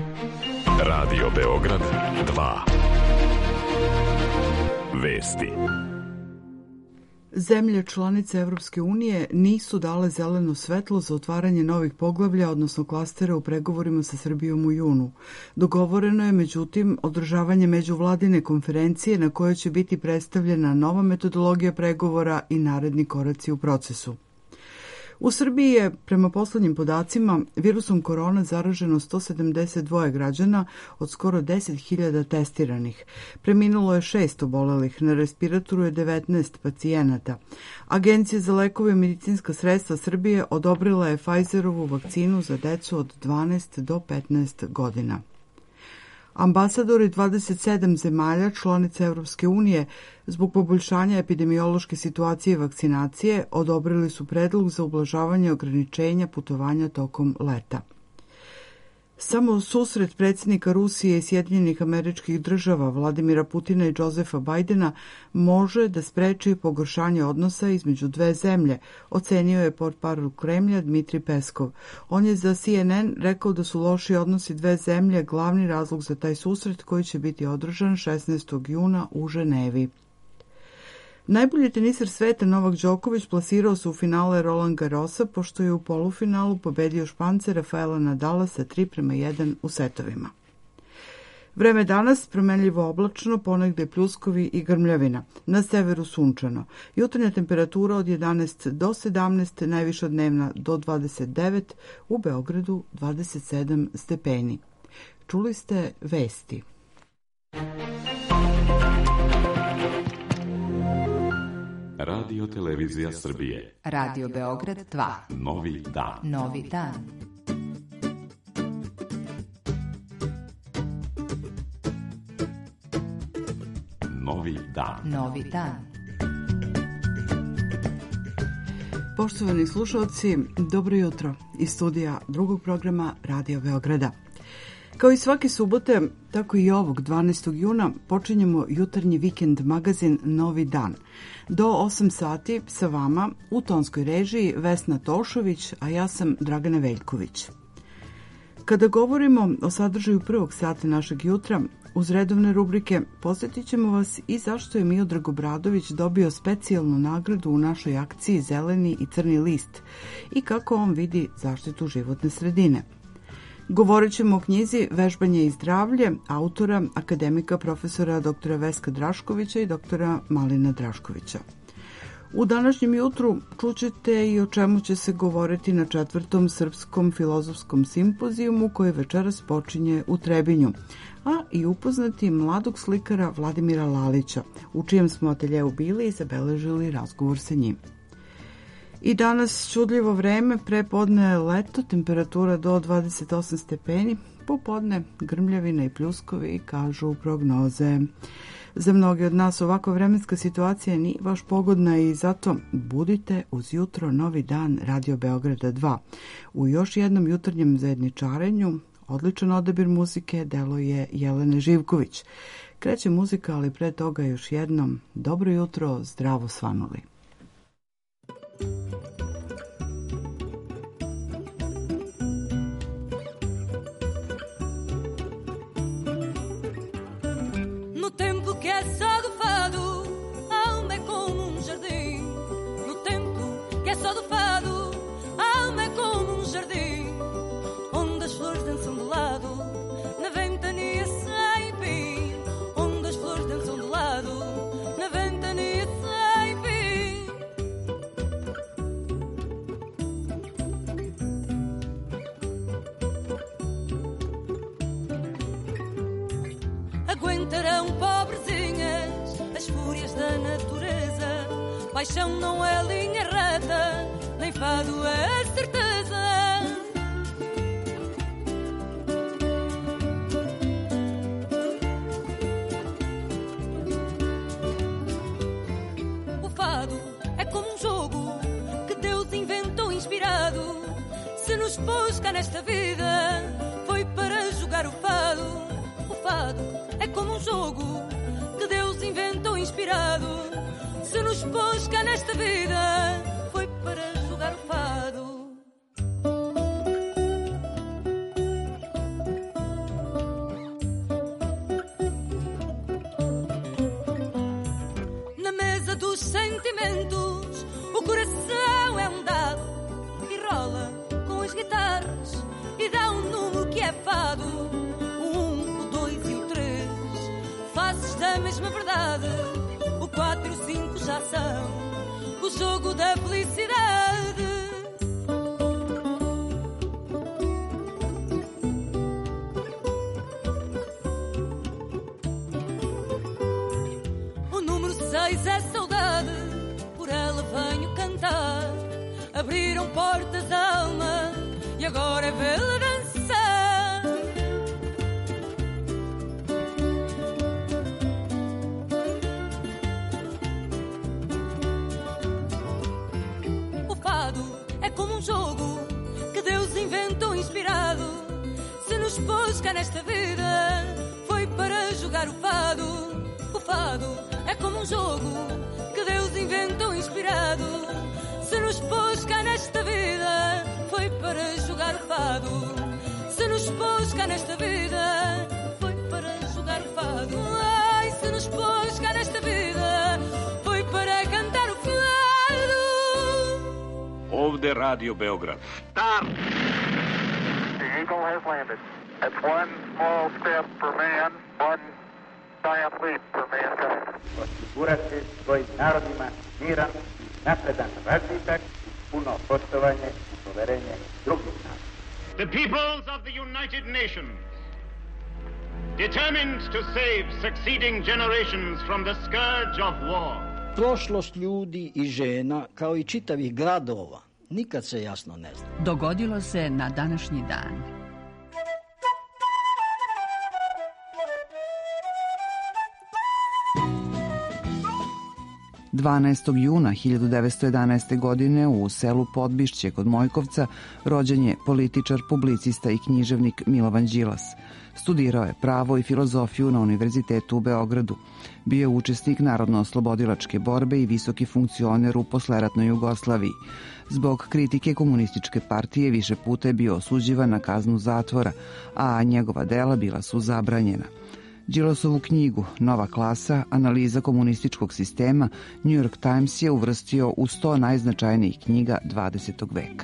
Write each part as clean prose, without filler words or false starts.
Radio Beograd 2. Vesti. Zemlje članice Evropske unije nisu dale zeleno svetlo za otvaranje novih poglavlja, odnosno klastera u pregovorima sa Srbijom u junu. Dogovoreno je, međutim, održavanje međuvladine konferencije na kojoj će biti predstavljena nova metodologija pregovora i naredni koraci u procesu. U Srbiji je, prema poslednjim podacima, virusom korona zaraženo 172 građana od skoro 10.000 testiranih. Preminulo je 6 obolelih, na respiratoru je 19 pacijenata. Agencija za lekove i medicinska sredstva Srbije odobrila je Pfizerovu vakcinu za decu od 12 do 15 godina. Ambasadori 27 zemalja članica Evropske unije zbog poboljšanja epidemiološke situacije i vakcinacije odobrili su predlog za ublažavanje ograničenja putovanja tokom leta. Samo susret predsjednika Rusije i Sjedinjenih Američkih Država Vladimira Putina i Josefa Bajdena može da spreči pogoršanje odnosa između dve zemlje, ocenio je portparol Kremlja Dmitri Peskov. On je za CNN rekao da su loši odnosi dve zemlje glavni razlog za taj susret koji će biti održan 16. juna u Ženevi. Najbolji teniser sveta Novak Đoković plasirao se u finale Roland Garrosa pošto je u polufinalu pobedio Španca Rafaela Nadala sa 3:1 u setovima. Vreme danas promenljivo oblačno, ponegde pljuskovi i grmljavina. Na severu sunčano. Jutarnja temperatura od 11 do 17, najviša dnevna do 29, u Beogradu 27 stepeni. Čuli ste vesti. Radio Televizija Srbije. Radio Beograd 2. Novi dan. Novi dan. Novi dan. Novi dan. Poštovani slušalci, dobro jutro iz studija drugog programa Radio Beograda. Kao i svake subote, tako i ovog 12. juna počinjemo jutarnji vikend magazin Novi dan. Do 8 sati sa vama u tonskoj režiji Vesna Tošović, a ja sam Dragana Veljković. Kada govorimo o sadržaju prvog sata našeg jutra, uz redovne rubrike posjetit ćemo vas i zašto je Miodrag Obradović dobio specijalnu nagradu u našoj akciji Zeleni i crni list i kako on vidi zaštitu životne sredine. Govorit ćemo o knjizi Vežbanje i zdravlje autora akademika profesora dr. Veska Draškovića i dr. Malina Draškovića. U današnjem jutru čućete i o čemu će se govoriti na 4. srpskom filozofskom simpozijumu koji večeras počinje u Trebinju, a i upoznati mladog slikara Vladimira Lalića, u čijem smo ateljeu bili i zabeležili razgovor sa njim. I danas čudljivo vreme, prepodne leto, temperatura do 28 stepeni, popodne grmljavina i pljuskovi, kažu prognoze. Za mnoge od nas ovakva vremenska situacija nije baš pogodna i zato budite uz jutro Novi dan Radio Beograda 2. U još jednom jutarnjem zajedničarenju odličan odabir muzike delo je Jelene Živković. Kreće muzika, ali pre toga još jednom dobro jutro, zdravo svanuli. No tempo que é só do fado, a alma é como jardim. No tempo que é só do fado, a alma é como jardim, onde as flores dançam de lado, na ventania sem fim. Onde as flores dançam de lado, na ventania sem fim. Aguentarão pobrezinhas as fúrias da natureza. Paixão não é linha reta, nem fado é certeza. O fado é como um jogo que Deus inventou inspirado. Se nos pôs cá nesta vida, foi para jogar o fado. O fado é como um jogo que Deus inventou inspirado. Se nos pôs cá nesta vida, foi para jogar o fado. é fado. O 1, o 2 e o 3, faces da mesma verdade. O 4 e o 5 já são o jogo da felicidade. O número 6 é saudade, por ela venho cantar. Abriram portas da alma e agora é vê-la dançar. O fado é como um jogo que Deus inventou inspirado. Se nos pôs cá nesta vida, foi para jogar o fado. O fado é como um jogo que Deus inventou inspirado. Se nos pôs cá nesta vida, foi para jogar o fado. Se nos pôs cá nesta vida, foi para jogar o fado. Ai, se nos pôs cá nesta vida, foi para cantar o fado. Ovde Radio Beograd. Stop! The Eagle has landed. That's one small step for man, one giant leap for mankind. Osigurati svojim narodima miran, napredan razvitak, puno poštovanje i poverenje drugih naroda. The peoples of the United Nations, determined to save succeeding generations from the scourge of war. Prošlost ljudi i žena, kao i čitavih gradova, nikad se jasno ne zna. Dogodilo se na današnji dan. 12. juna 1911. godine u selu Podbišće kod Mojkovca rođen je političar, publicista i književnik Milovan Đilas. Studirao je pravo i filozofiju na Univerzitetu u Beogradu. Bio je učesnik narodno-oslobodilačke borbe i visoki funkcioner u posleratnoj Jugoslaviji. Zbog kritike komunističke partije više puta je bio osuđivan na kaznu zatvora, a njegova dela bila su zabranjena. Đilasovu knjigu Nova klasa, analiza komunističkog sistema, New York Times je uvrstio u 100 najznačajnijih knjiga 20. veka.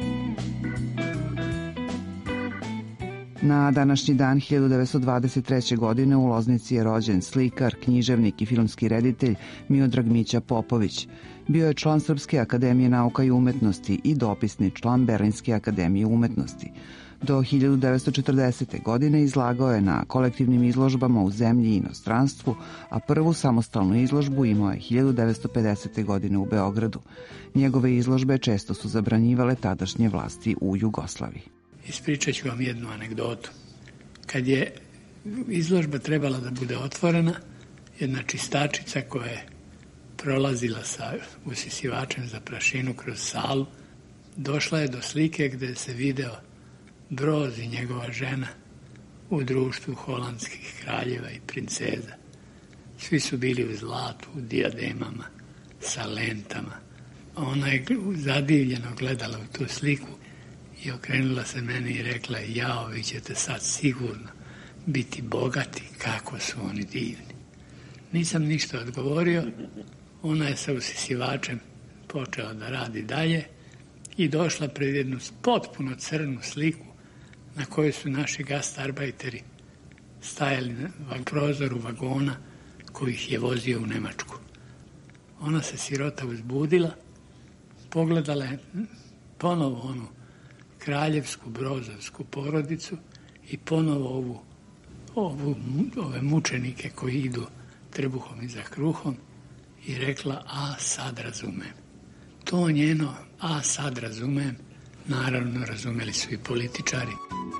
Na današnji dan 1923. godine u Loznici je rođen slikar, književnik i filmski reditelj Miodrag Mića Popović. Bio je član Srpske akademije nauka i umetnosti i dopisni član Berlinske akademije umetnosti. Do 1940. godine izlagao je na kolektivnim izložbama u zemlji i inostranstvu, a prvu samostalnu izložbu imao je 1950. godine u Beogradu. Njegove izložbe često su zabranjivale tadašnje vlasti u Jugoslaviji. Ispričat ću vam jednu anegdotu. Kad je izložba trebala da bude otvorena, jedna čistačica koja je prolazila sa usisivačem za prašinu kroz salu, došla je do slike gde se video Broz i njegova žena u društvu holandskih kraljeva i princeza. Svi su bili u zlatu, u dijademama, sa lentama. Ona je zadivljeno gledala u tu sliku i okrenula se meni i rekla: jao, vi ćete sad sigurno biti bogati, kako su oni divni. Nisam ništa odgovorio. Ona je sa usisivačem počela da radi dalje i došla pred jednu potpuno crnu sliku na kojoj su naši gastarbajteri stajali na prozoru vagona koji ih je vozio u Nemačku. Ona se sirota uzbudila, pogledala je ponovo onu kraljevsku brozovsku porodicu i ponovo ove mučenike koji idu trbuhom i za kruhom i rekla: a sad razumem. To njeno "a sad razumem" naravno razumeli su i političari.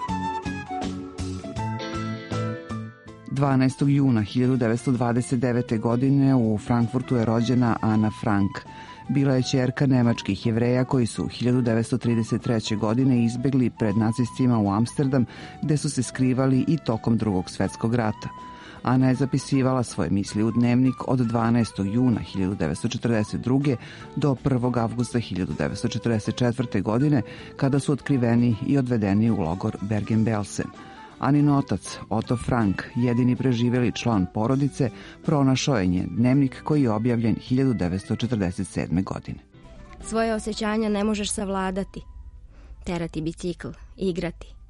12. juna 1929. godine u Frankfurtu je rođena Ana Frank. Bila je ćerka nemačkih Jevreja koji su 1933. godine izbegli pred nacistima u Amsterdam, gde su se skrivali i tokom Drugog svetskog rata. Ana je zapisivala svoje misli u dnevnik od 12. juna 1942. do 1. avgusta 1944. godine, kada su otkriveni i odvedeni u logor Bergen-Belsen. Anin otac, Otto Frank, jedini preživjeli član porodice, pronašao je njen dnevnik koji je objavljen 1947. godine. Svoje osjećanja ne možeš savladati. Terati bicikl, igrati,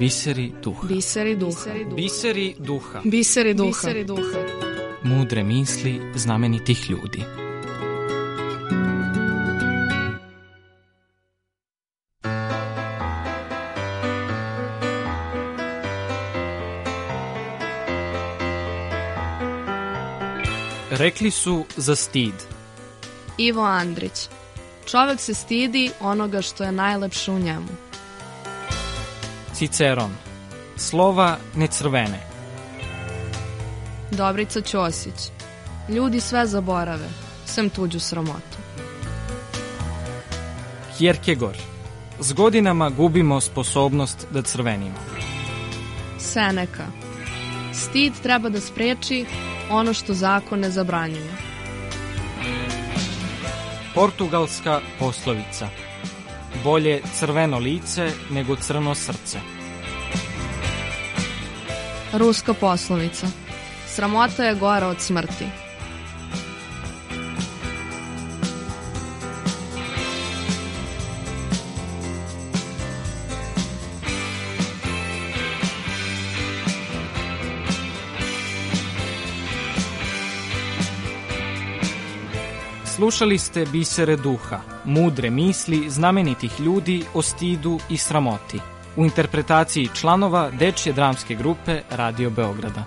Biseri duha. Biseri duha. Biseri duha. Biseri duha. Biseri duha. Mudre misli znamenitih ljudi. Rekli su za stid. Ivo Andrić. Čovjek se stidi onoga što je najlepše u njemu. Ciceron. Slova ne crvene. Dobrica Ćosić. Ljudi sve zaborave, sem tuđu sramotu. Kierkegaard. S godinama gubimo sposobnost da crvenimo. Seneka. Stid treba da spreči ono što zakon ne zabranjuje. Portugalska poslovica. Bolje crveno lice nego crno srce. Ruska poslovica. Sramota je gora od smrti. Slušali ste Bisere duha, mudre misli znamenitih ljudi o stidu i sramoti, u interpretaciji članova dečje dramske grupe Radio Beograda.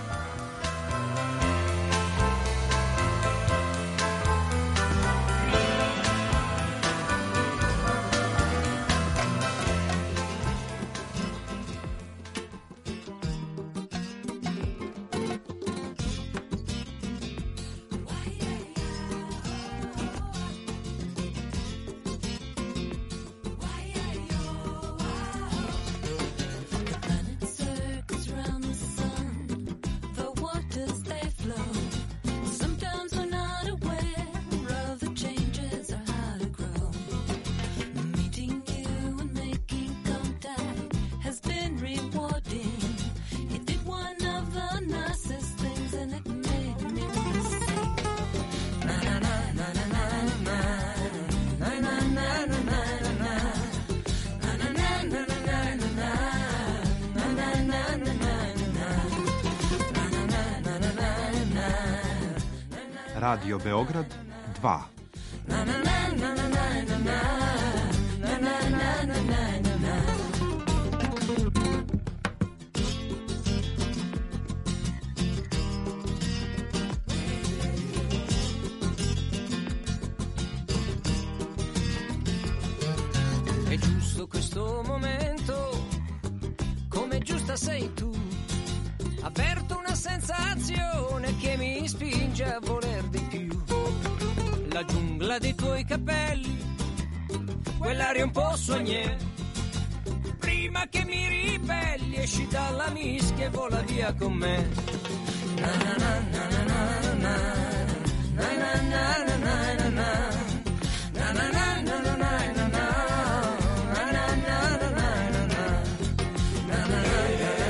Radio Beograd 2. È giusto questo momento, come giusta sei tu. Avverto una sensazione che mi spinge a voler di più. La giungla dei tuoi capelli, quell'aria un po' sognée. Prima che mi ribelli, esci dalla mischia e vola via con me. Na na na na na na na na na na na na na. Na na na na na na na na. Na na na na na na na. Na na na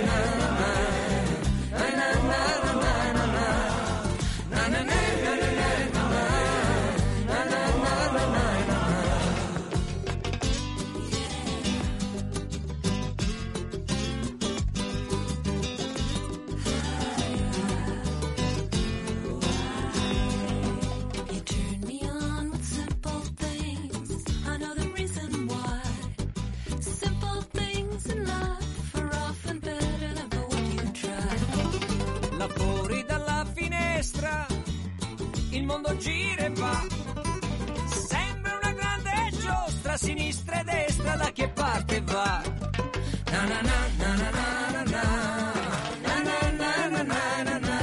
il mondo gira e va, sembra una grande giostra, sinistra e destra, da che parte va? Na na na na na na na na na na na na na na.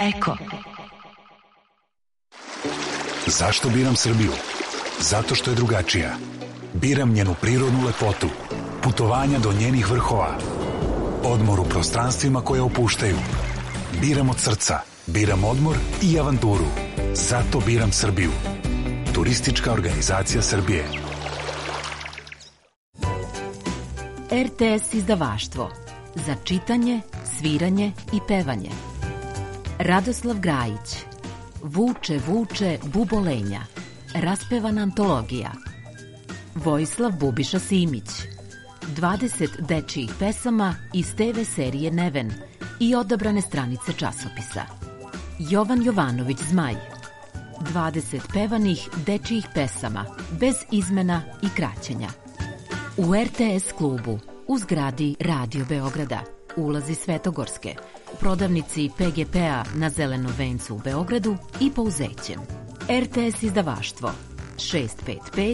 Eko. Zašto biram Srbiju? Zato što je drugačija. Biram njenu prirodnu lepotu, putovanja do njenih vrhova, odmor u prostranstvima koje opuštaju. Biram od srca, biram odmor i avanturu. Zato biram Srbiju. Turistička organizacija Srbije. RTS izdavaštvo. Za čitanje, sviranje i pevanje. Radoslav Grajić. Vuče, vuče, bubolenja. Raspevana antologija. Vojislav Bubiša Simić. 20 dečijih pesama iz TV serije Neven i odabrane stranice časopisa. Jovan Jovanović Zmaj. 20 pevanih dečijih pesama, bez izmena i kraćenja. U RTS klubu, u zgradi Radio Beograda, ulazi Svetogorske, u prodavnici PGP-a na Zelenom vencu u Beogradu i Pouzećem. RTS izdavaštvo 655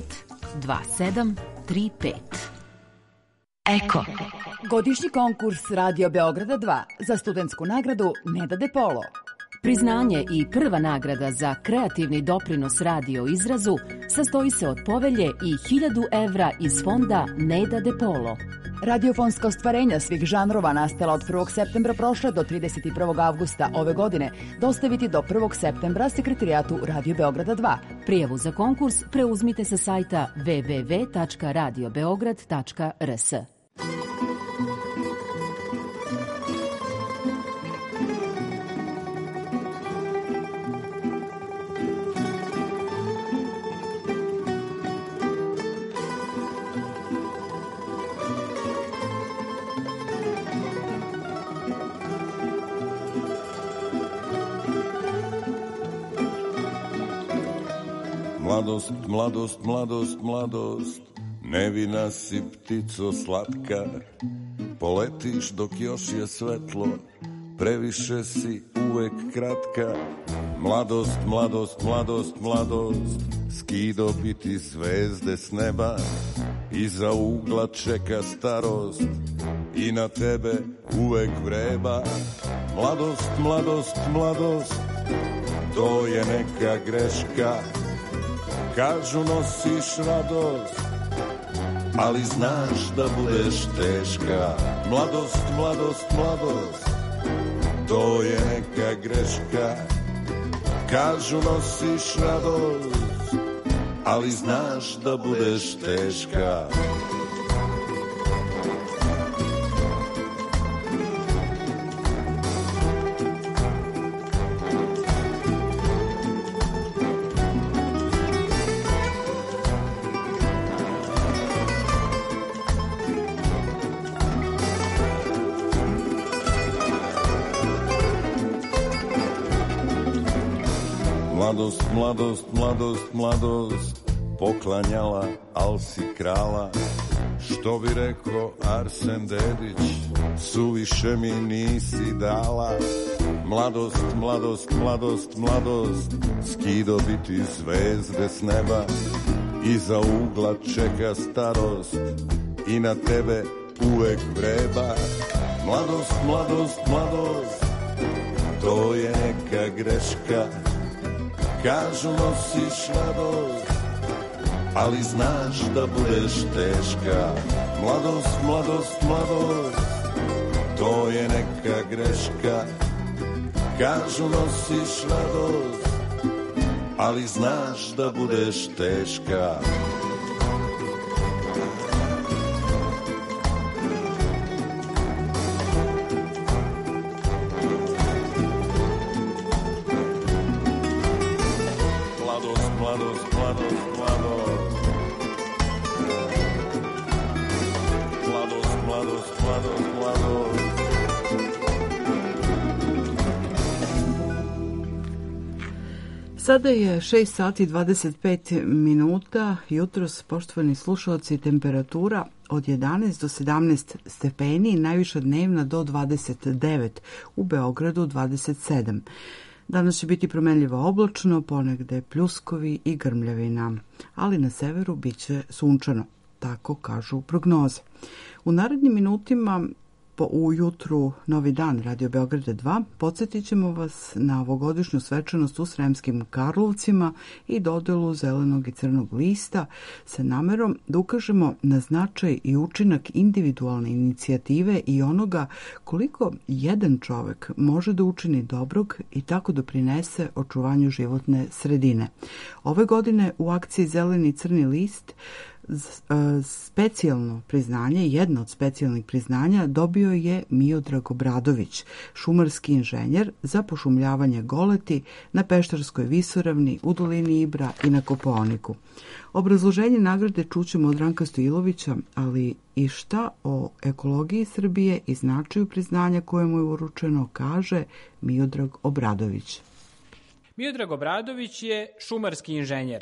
2735. Eko. Godišnji konkurs Radio Beograda 2 za studentsku nagradu Neda De Polo. Priznanje i prva nagrada za kreativni doprinos radio izrazu sastoji se od povelje i 1000 evra iz fonda Neda De Polo. Radiofonska ostvarenja svih žanrova nastala od 1. septembra prošle do 31. avgusta ove godine dostaviti do 1. septembra sekretarijatu Radio Beograda 2. Prijavu za konkurs preuzmite sa sajta www.radiobeograd.rs. Mladost, mladost, mladost, mladost, nevina si ptico slatka, poletiš dok još je svetlo, previše si uvek kratka. Mladost, mladost, mladost, mladost, skido biti zvezde s neba, iza ugla čeka starost i na tebe uvek vreba. Mladost, mladost, mladost, to je neka greška. Kažu nosiš radost, ali znaš da budeš teška. Mladost, mladost, mladost, to je neka greška. Kažu nosiš radost, ali znaš da budeš teška. Mladost, mladost, mladost, mladost, poklanjala, al si krala. Što bi rekao Arsen Dedić, suviše mi nisi dala. Mladost, mladost, mladost, mladost, skido biti zvezde s neba, iza ugla čeka starost i na tebe uvek vreba. Mladost, mladost, mladost, to je neka greška. Kažu nosiš radost, ali znaš da budeš teška. Mladost, mladost, mladost, to je neka greška. Kažu nosiš radost, ali znaš da budeš teška. Sada je 6 sati 25 minuta. Jutros, poštovani slušalci, temperatura od 11 do 17 stepeni, najviša dnevna do 29, u Beogradu 27. Danas će biti promenljivo oblačno, ponegde pljuskovi i grmljavina, ali na severu bit će sunčano, tako kažu prognoze. U narednim minutima ujutru Novi dan Radio Beograda 2 podsjetit ćemo vas na ovogodišnju svečanost u Sremskim Karlovcima i dodelu zelenog i crnog lista sa namerom da ukažemo na značaj i učinak individualne inicijative i onoga koliko jedan čovek može da učini dobrog i tako doprinese očuvanju životne sredine. Ove godine u akciji Zeleni i crni list specijalno priznanje, jedno od specijalnih priznanja dobio je Miodrag Obradović, šumarski inženjer za pošumljavanje goleti na Peštarskoj visoravni, u dolini Ibra i na Kopaoniku. Obrazloženje nagrade čućemo od Ranka Stojilovića, ali i šta o ekologiji Srbije i značaju priznanja koje mu je uručeno kaže Miodrag Obradović. Miodrag Obradović je šumarski inženjer.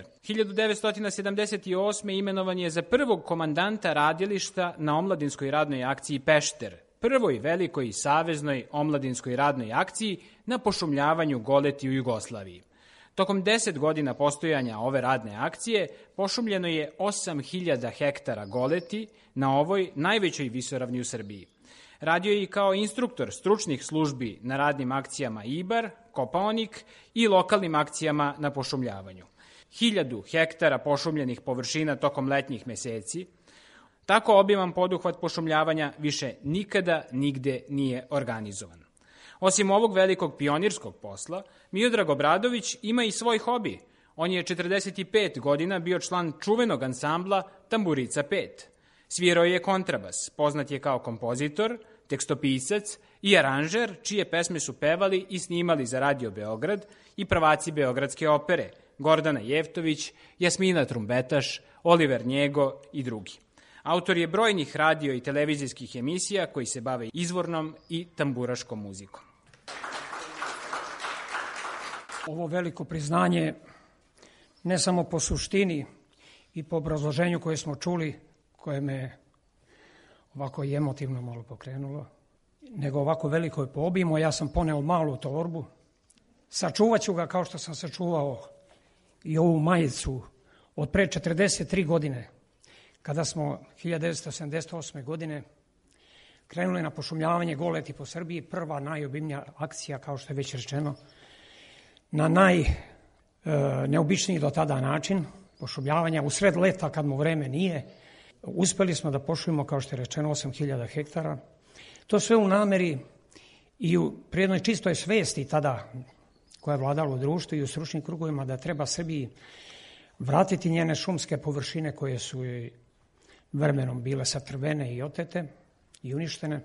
1978. imenovan je za prvog komandanta radilišta na omladinskoj radnoj akciji Pešter, prvoj velikoj saveznoj omladinskoj radnoj akciji na pošumljavanju goleti u Jugoslaviji. Tokom 10 godina postojanja ove radne akcije pošumljeno je 8.000 hektara goleti na ovoj najvećoj visoravni u Srbiji. Radio je i kao instruktor stručnih službi na radnim akcijama Ibar, Kopaonik i lokalnim akcijama na pošumljavanju. 1000 hektara pošumljenih površina tokom letnjih meseci. Tako obiman poduhvat pošumljavanja više nikada nigde nije organizovan. Osim ovog velikog pionirskog posla, Miodrag Obradović ima i svoj hobi. On je 45 godina bio član čuvenog ansambla Tamburica 5. Svirao je kontrabas, poznat je kao kompozitor, tekstopisac i aranžer, čije pesme su pevali i snimali za Radio Beograd i prvaci Beogradske opere, Gordana Jevtović, Jasmina Trumbetaš, Oliver Njego i drugi. Autor je brojnih radio i televizijskih emisija koji se bave izvornom i tamburaškom muzikom. Ovo veliko priznanje, ne samo po suštini i po obrazloženju koje smo čuli, koje me ovako i emotivno malo pokrenulo, nego ovako veliko je po obimu. Ja sam poneo malu torbu, sačuvat ću ga kao što sam sačuvao i ovu majicu od pre 43 godine, kada smo 1978. godine krenuli na pošumljavanje goleti po Srbiji, prva najobimnija akcija, kao što je već rečeno, na najneobičniji do tada način pošumljavanja, u sred leta kad mu vreme nije. Uspeli smo da pošumimo, kao što je rečeno, 8.000 hektara. To sve u nameri i pri jednoj čistoj svesti tada koja je vladala u društvu i u stručnim krugovima da treba Srbiji vratiti njene šumske površine koje su vremenom bile satrvene i otete i uništene,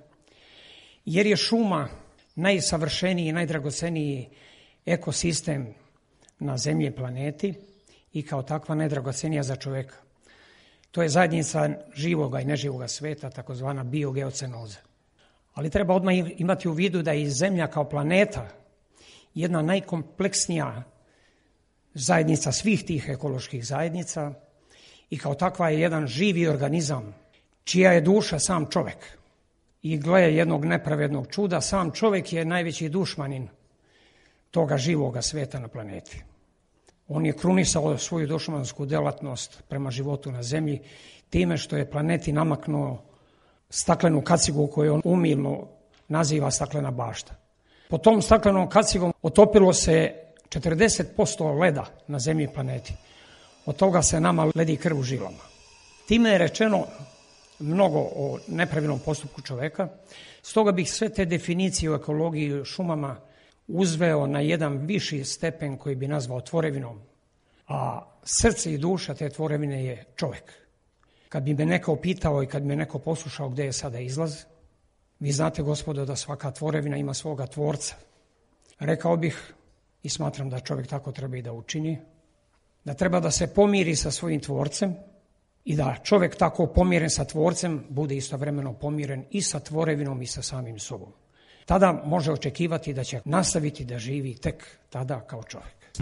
jer je šuma najsavršeniji i najdragoceniji ekosistem na zemlji i planeti i kao takva najdragocenija za čoveka. To je zajednica živoga i neživoga sveta, takozvana biogeocenoza. Ali treba odmah imati u vidu da je i Zemlja kao planeta jedna najkompleksnija zajednica svih tih ekoloških zajednica i kao takva je jedan živi organizam čija je duša sam čovek. I gle jednog nepravednog čuda, sam čovek je najveći dušmanin toga živoga sveta na planeti. On je krunisao svoju dušmansku delatnost prema životu na zemlji time što je planeti namaknuo staklenu kacigu koju on umilno naziva staklena bašta. Po tom staklenom kacigom otopilo se 40% leda na zemlji i planeti. Od toga se nama ledi krv u žilama. Time je rečeno mnogo o nepravilnom postupku čoveka, stoga bih sve te definicije o ekologiji i šumama uzveo na jedan viši stepen koji bi nazvao tvorevinom, a srce i duša te tvorevine je čovek. Kad bi me neko pitao i kad bi me neko poslušao gde je sada izlaz, vi znate, gospodo, da svaka tvorevina ima svoga tvorca. Rekao bih, i smatram da čovek tako treba i da učini, da treba da se pomiri sa svojim tvorcem i da čovek tako pomiren sa tvorcem bude istovremeno pomiren i sa tvorevinom i sa samim sobom. Tada može očekivati da će nastaviti da živi tek tada kao čovek.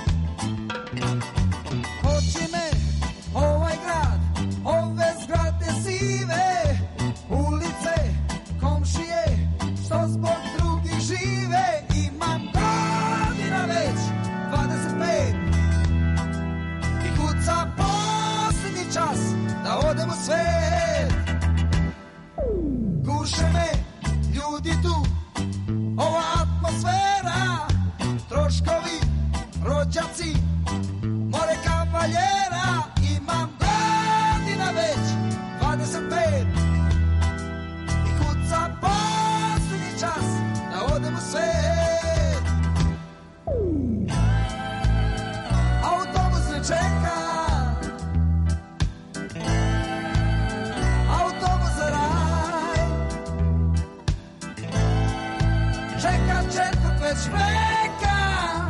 Koči me ovaj grad, ove zgrade Ćoškovi, rođaci, more kavaljera, imam godina već 25 i kuca posljednji čas da odem u svet. Autobus ne čeka, autobus za raj, čeka četvrt već veka,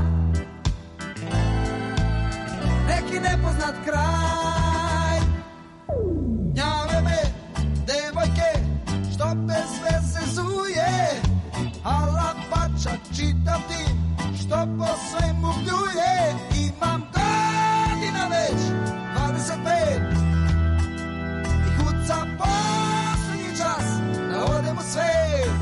neki nepoznat kraj. Njave me, devojke, što bez veze zuje, ala pača čitam ti, što po svemu bljuje. Imam godina već 25 i kuca posljednji čas da odem u svet.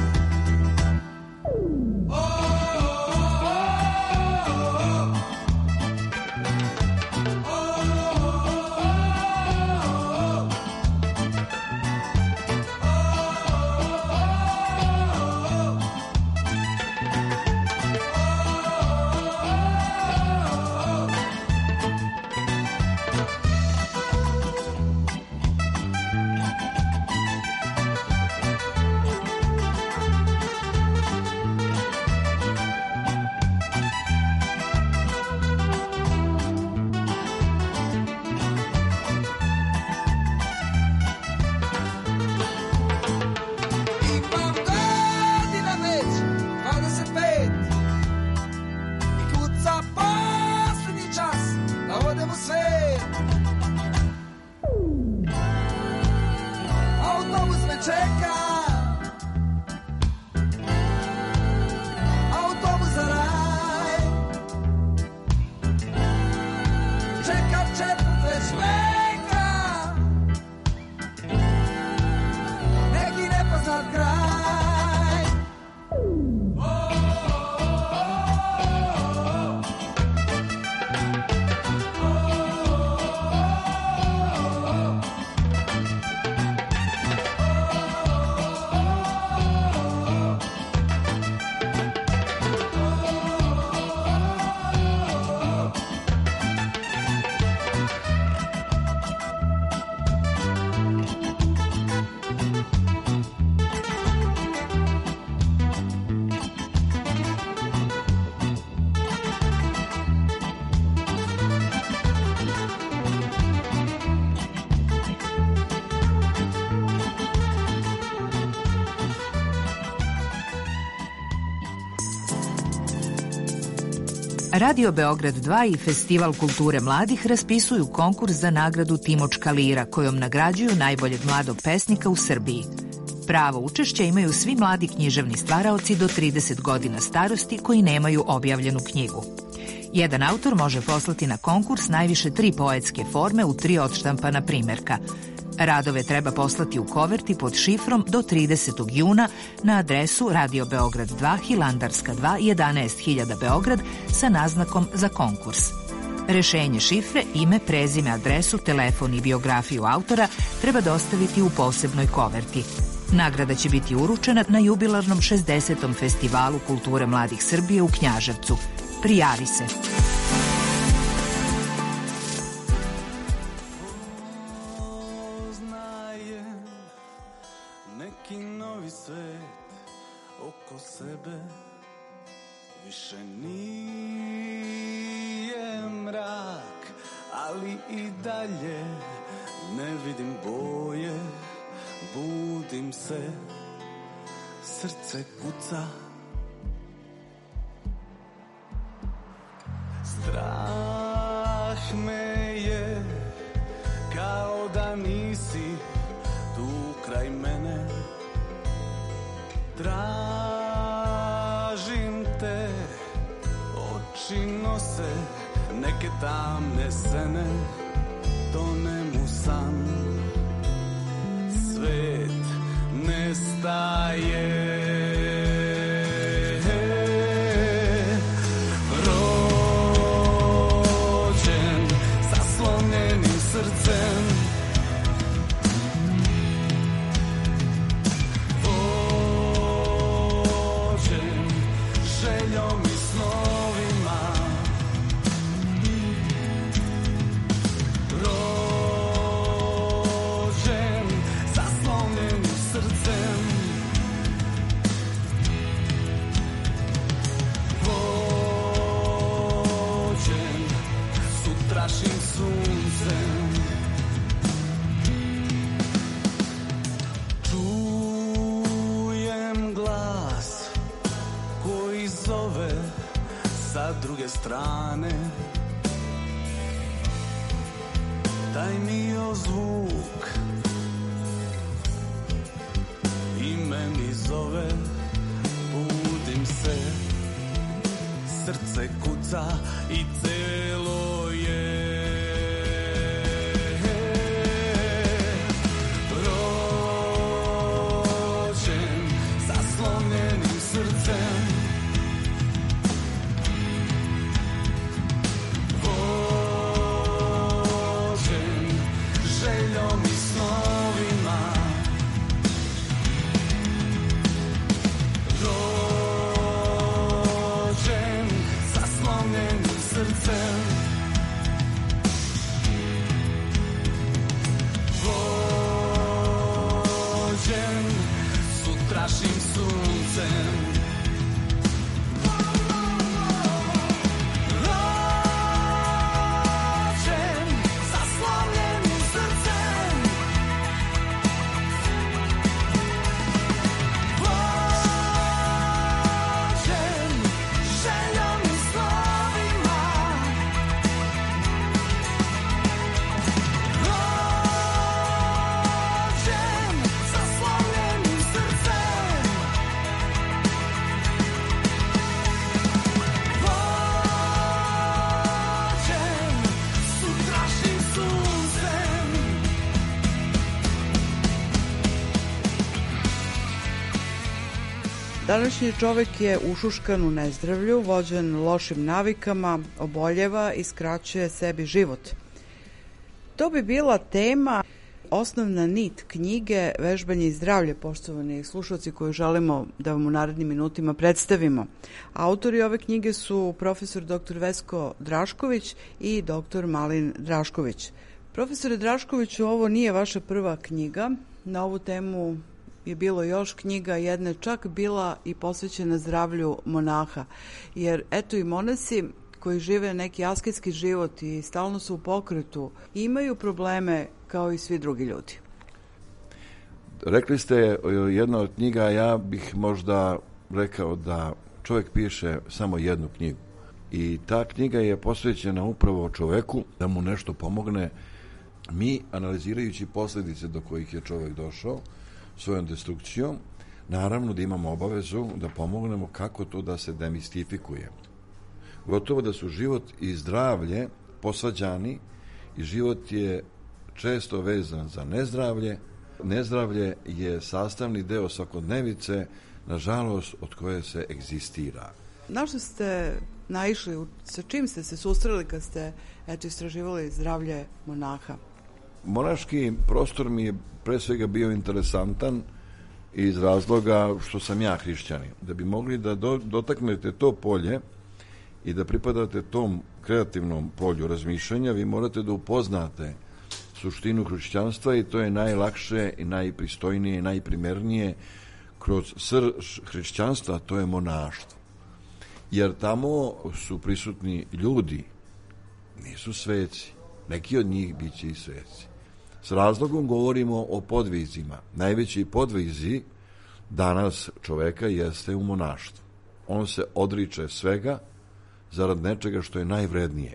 Radio Beograd 2 i Festival kulture mladih raspisuju konkurs za nagradu Timočka lira, kojom nagrađuju najboljeg mladog pesnika u Srbiji. Pravo učešća imaju svi mladi književni stvaraoci do 30 godina starosti koji nemaju objavljenu knjigu. Jedan autor može poslati na konkurs najviše 3 poetske forme u 3 odštampana primerka. Radove treba poslati u koverti pod šifrom do 30. juna na adresu Radio Beograd 2, Hilandarska 2, 11.000 Beograd sa naznakom za konkurs. Rešenje šifre, ime, prezime, adresu, telefon i biografiju autora treba dostaviti u posebnoj koverti. Nagrada će biti uručena na jubilarnom 60. Festivalu kulture mladih Srbije u Knjaževcu. Prijavi se! Više nije mrak, ali i dalje ne vidim boje. Budim se, srce kuca. Strah me je, kao da nisi tu kraj mene. Tražim te, oči nose neke tamne sene, tonem u san, svet nestaje. Rođen sa slomljenim srcem, vođen željom i snovima, sa druge strane. Daj mi zvuk i meni zove, budim se, srce kuca i celo je. Prođem sa slomljenim srcem, vođen željom i snovima. Rođen sa slomljenim srcem, vođen sutrašnjim suncem. Rođen sa slomljenim srcem, vođen željom i snovima. Rođen sa slomljenim srcem, vođen sutrašnjim suncem. Današnji čovek je ušuškan u nezdravlju, vođen lošim navikama, oboljeva i skraćuje sebi život. To bi bila tema, osnovna nit knjige Vežbanje i zdravlje, poštovani slušalci, koju želimo da vam u narednim minutima predstavimo. Autori ove knjige su profesor dr. Vesko Drašković i dr. Malin Drašković. Profesore Draškoviću, ovo nije vaša prva knjiga. Na ovu temu je bilo još knjiga, jedna je čak bila i posvećena zdravlju monaha. Jer eto i monasi koji žive neki asketski život i stalno su u pokretu, imaju probleme kao i svi drugi ljudi. Rekli ste jedna od knjiga, ja bih možda rekao da čovjek piše samo jednu knjigu. I ta knjiga je posvećena upravo čoveku, da mu nešto pomogne. Mi, analizirajući posljedice do kojih je čovjek došao svojom destrukcijom, naravno da imamo obavezu da pomognemo kako to da se demistifikuje. Gotovo da su život i zdravlje posvađani i život je često vezan za nezdravlje. Nezdravlje je sastavni deo svakodnevice, nažalost, od koje se egzistira. Na što ste naišli, sa čim ste se susreli kad ste istraživali zdravlje monaha? Monaški prostor mi je pre svega bio interesantan iz razloga što sam ja hrišćanin. Da bi mogli da dotaknete to polje i da pripadate tom kreativnom polju razmišljanja, vi morate da upoznate suštinu hrišćanstva i to je najlakše i najpristojnije i najprimernije kroz srž hrišćanstva, to je monaštvo. Jer tamo su prisutni ljudi, nisu sveci. Neki od njih bit će i sveci. S razlogom govorimo o podvizima. Najveći podvizi danas čoveka jeste u monaštvu. On se odriče svega zarad nečega što je najvrednije.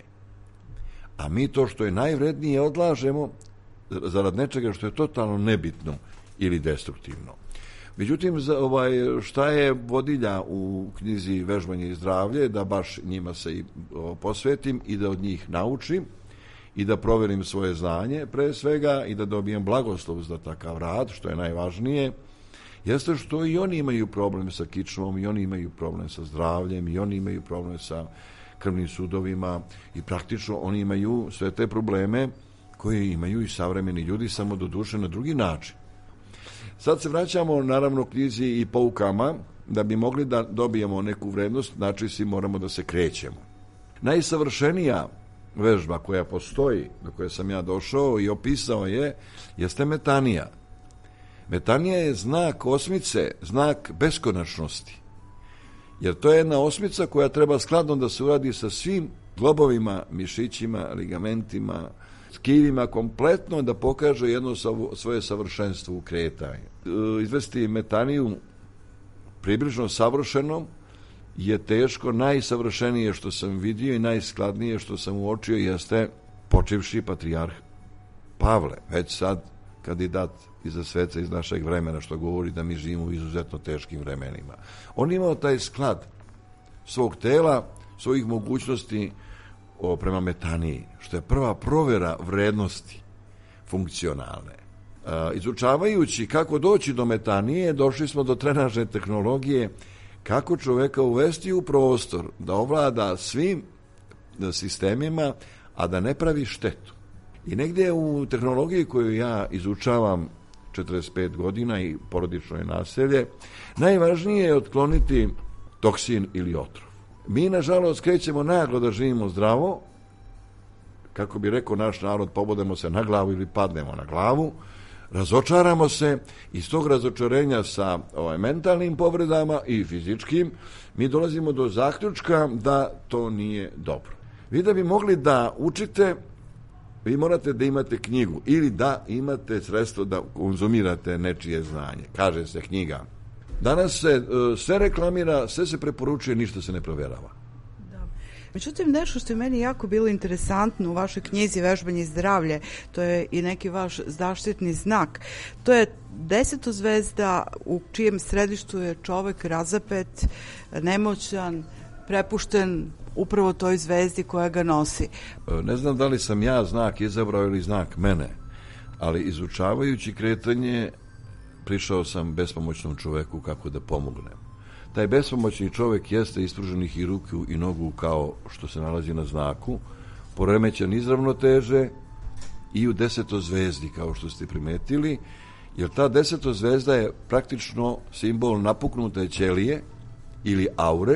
A mi to što je najvrednije odlažemo zarad nečega što je totalno nebitno ili destruktivno. Međutim, šta je vodilja u knjizi Vežbanje i zdravlje, da baš njima se i posvetim i da od njih naučim i da proverim svoje znanje pre svega i da dobijem blagoslov za takav rad, što je najvažnije, jeste što i oni imaju problem sa kičmom, i oni imaju problem sa zdravljem, i oni imaju problem sa krvnim sudovima i praktično oni imaju sve te probleme koje imaju i savremeni ljudi, samo doduše na drugi način. Sad se vraćamo naravno knjizi i poukama, da bi mogli da dobijemo neku vrednost, znači svi moramo da se krećemo. Najsavršenija vežba koja postoji, do koje sam ja došao i opisao jeste metanija. Metanija je znak osmice, znak beskonačnosti. Jer to je jedna osmica koja treba skladno da se uradi sa svim globovima, mišićima, ligamentima, tkivima, kompletno da pokaže jedno svoje savršenstvo u kretanju. Izvesti metaniju približno savršenom je teško. Najsavršenije što sam vidio i najskladnije što sam uočio jeste počivši patrijarh Pavle, već sad kandidat iza sveca iz našeg vremena, što govori da mi živimo u izuzetno teškim vremenima. On imao taj sklad svog tela, svojih mogućnosti prema metaniji, što je prva provjera vrednosti funkcionalne. Izučavajući kako doći do metanije, došli smo do trenažne tehnologije, kako čoveka uvesti u prostor da ovlada svim sistemima, a da ne pravi štetu. I negdje u tehnologiji koju ja izučavam 45 godina i porodično je naselje, najvažnije je otkloniti toksin ili otrov. Mi, nažalost, krećemo naglo da živimo zdravo, kako bi rekao naš narod, pobodemo se na glavu ili padnemo na glavu, razočaramo se, iz tog razočarenja sa mentalnim povredama i fizičkim, mi dolazimo do zaključka da to nije dobro. Vi da bi mogli da učite, vi morate da imate knjigu ili da imate sredstvo da konzumirate nečije znanje. Kaže se knjiga. Danas se sve reklamira, sve se preporučuje, ništa se ne provjerava. Međutim, nešto što je meni jako bilo interesantno u vašoj knjizi Vežbanje i zdravlje, to je i neki vaš zaštitni znak, to je 10. zvezda u čijem središtu je čovek razapet, nemoćan, prepušten upravo toj zvezdi koja ga nosi. Ne znam da li sam ja znak izabrao ili znak mene, ali izučavajući kretanje prišao sam bespomoćnom čoveku kako da pomognem. Taj bespomoćni čovjek jeste ispruženih i ruku i nogu kao što se nalazi na znaku, poremećan izravno teže i u 10. zvezdi, kao što ste primetili, jer ta 10. zvezda je praktično simbol napuknute ćelije ili aure,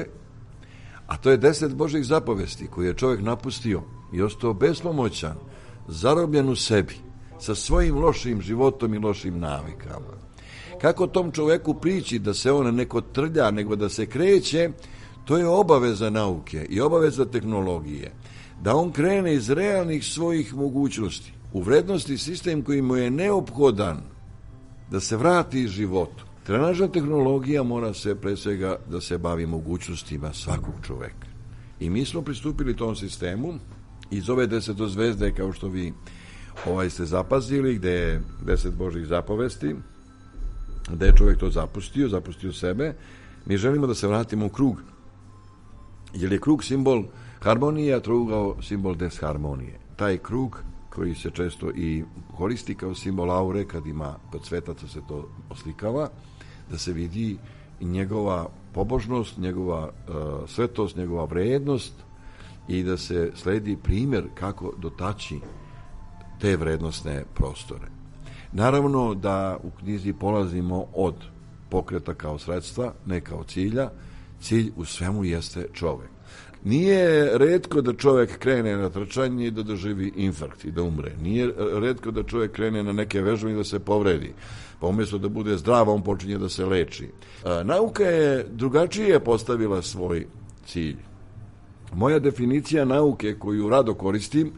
a to je 10 Božih zapovesti koje je čovjek napustio i ostao bespomoćan, zarobljen u sebi, sa svojim lošim životom i lošim navikama. Kako tom čovjeku prići da se on ne kotrlja, nego da se kreće, to je obaveza nauke i obaveza tehnologije. Da on krene iz realnih svojih mogućnosti, u vrednosti sistem koji mu je neophodan da se vrati životu. Trenažna tehnologija mora se pre svega da se bavi mogućnostima svakog čoveka. I mi smo pristupili tom sistemu iz ove 10. zvezde, kao što vi ste zapazili, gde je 10 Božih zapovesti, da je čovjek to zapustio sebe, mi želimo da se vratimo u krug. Jer je krug simbol harmonije, a trougao simbol desharmonije. Taj krug koji se često i koristi kao simbol aure, kad ima kod svetaca se to oslikava, da se vidi njegova pobožnost, njegova svetost, njegova vrednost i da se sledi primjer kako dotaći te vrednostne prostore. Naravno da u knjizi polazimo od pokreta kao sredstva, ne kao cilja. Cilj u svemu jeste čovjek. Nije retko da čovjek krene na trčanje i da doživi infarkt i da umre. Nije retko da čovjek krene na neke vežbe i da se povredi. Pa umjesto da bude zdrav, on počinje da se leči. Nauka je drugačije postavila svoj cilj. Moja definicija nauke koju rado koristim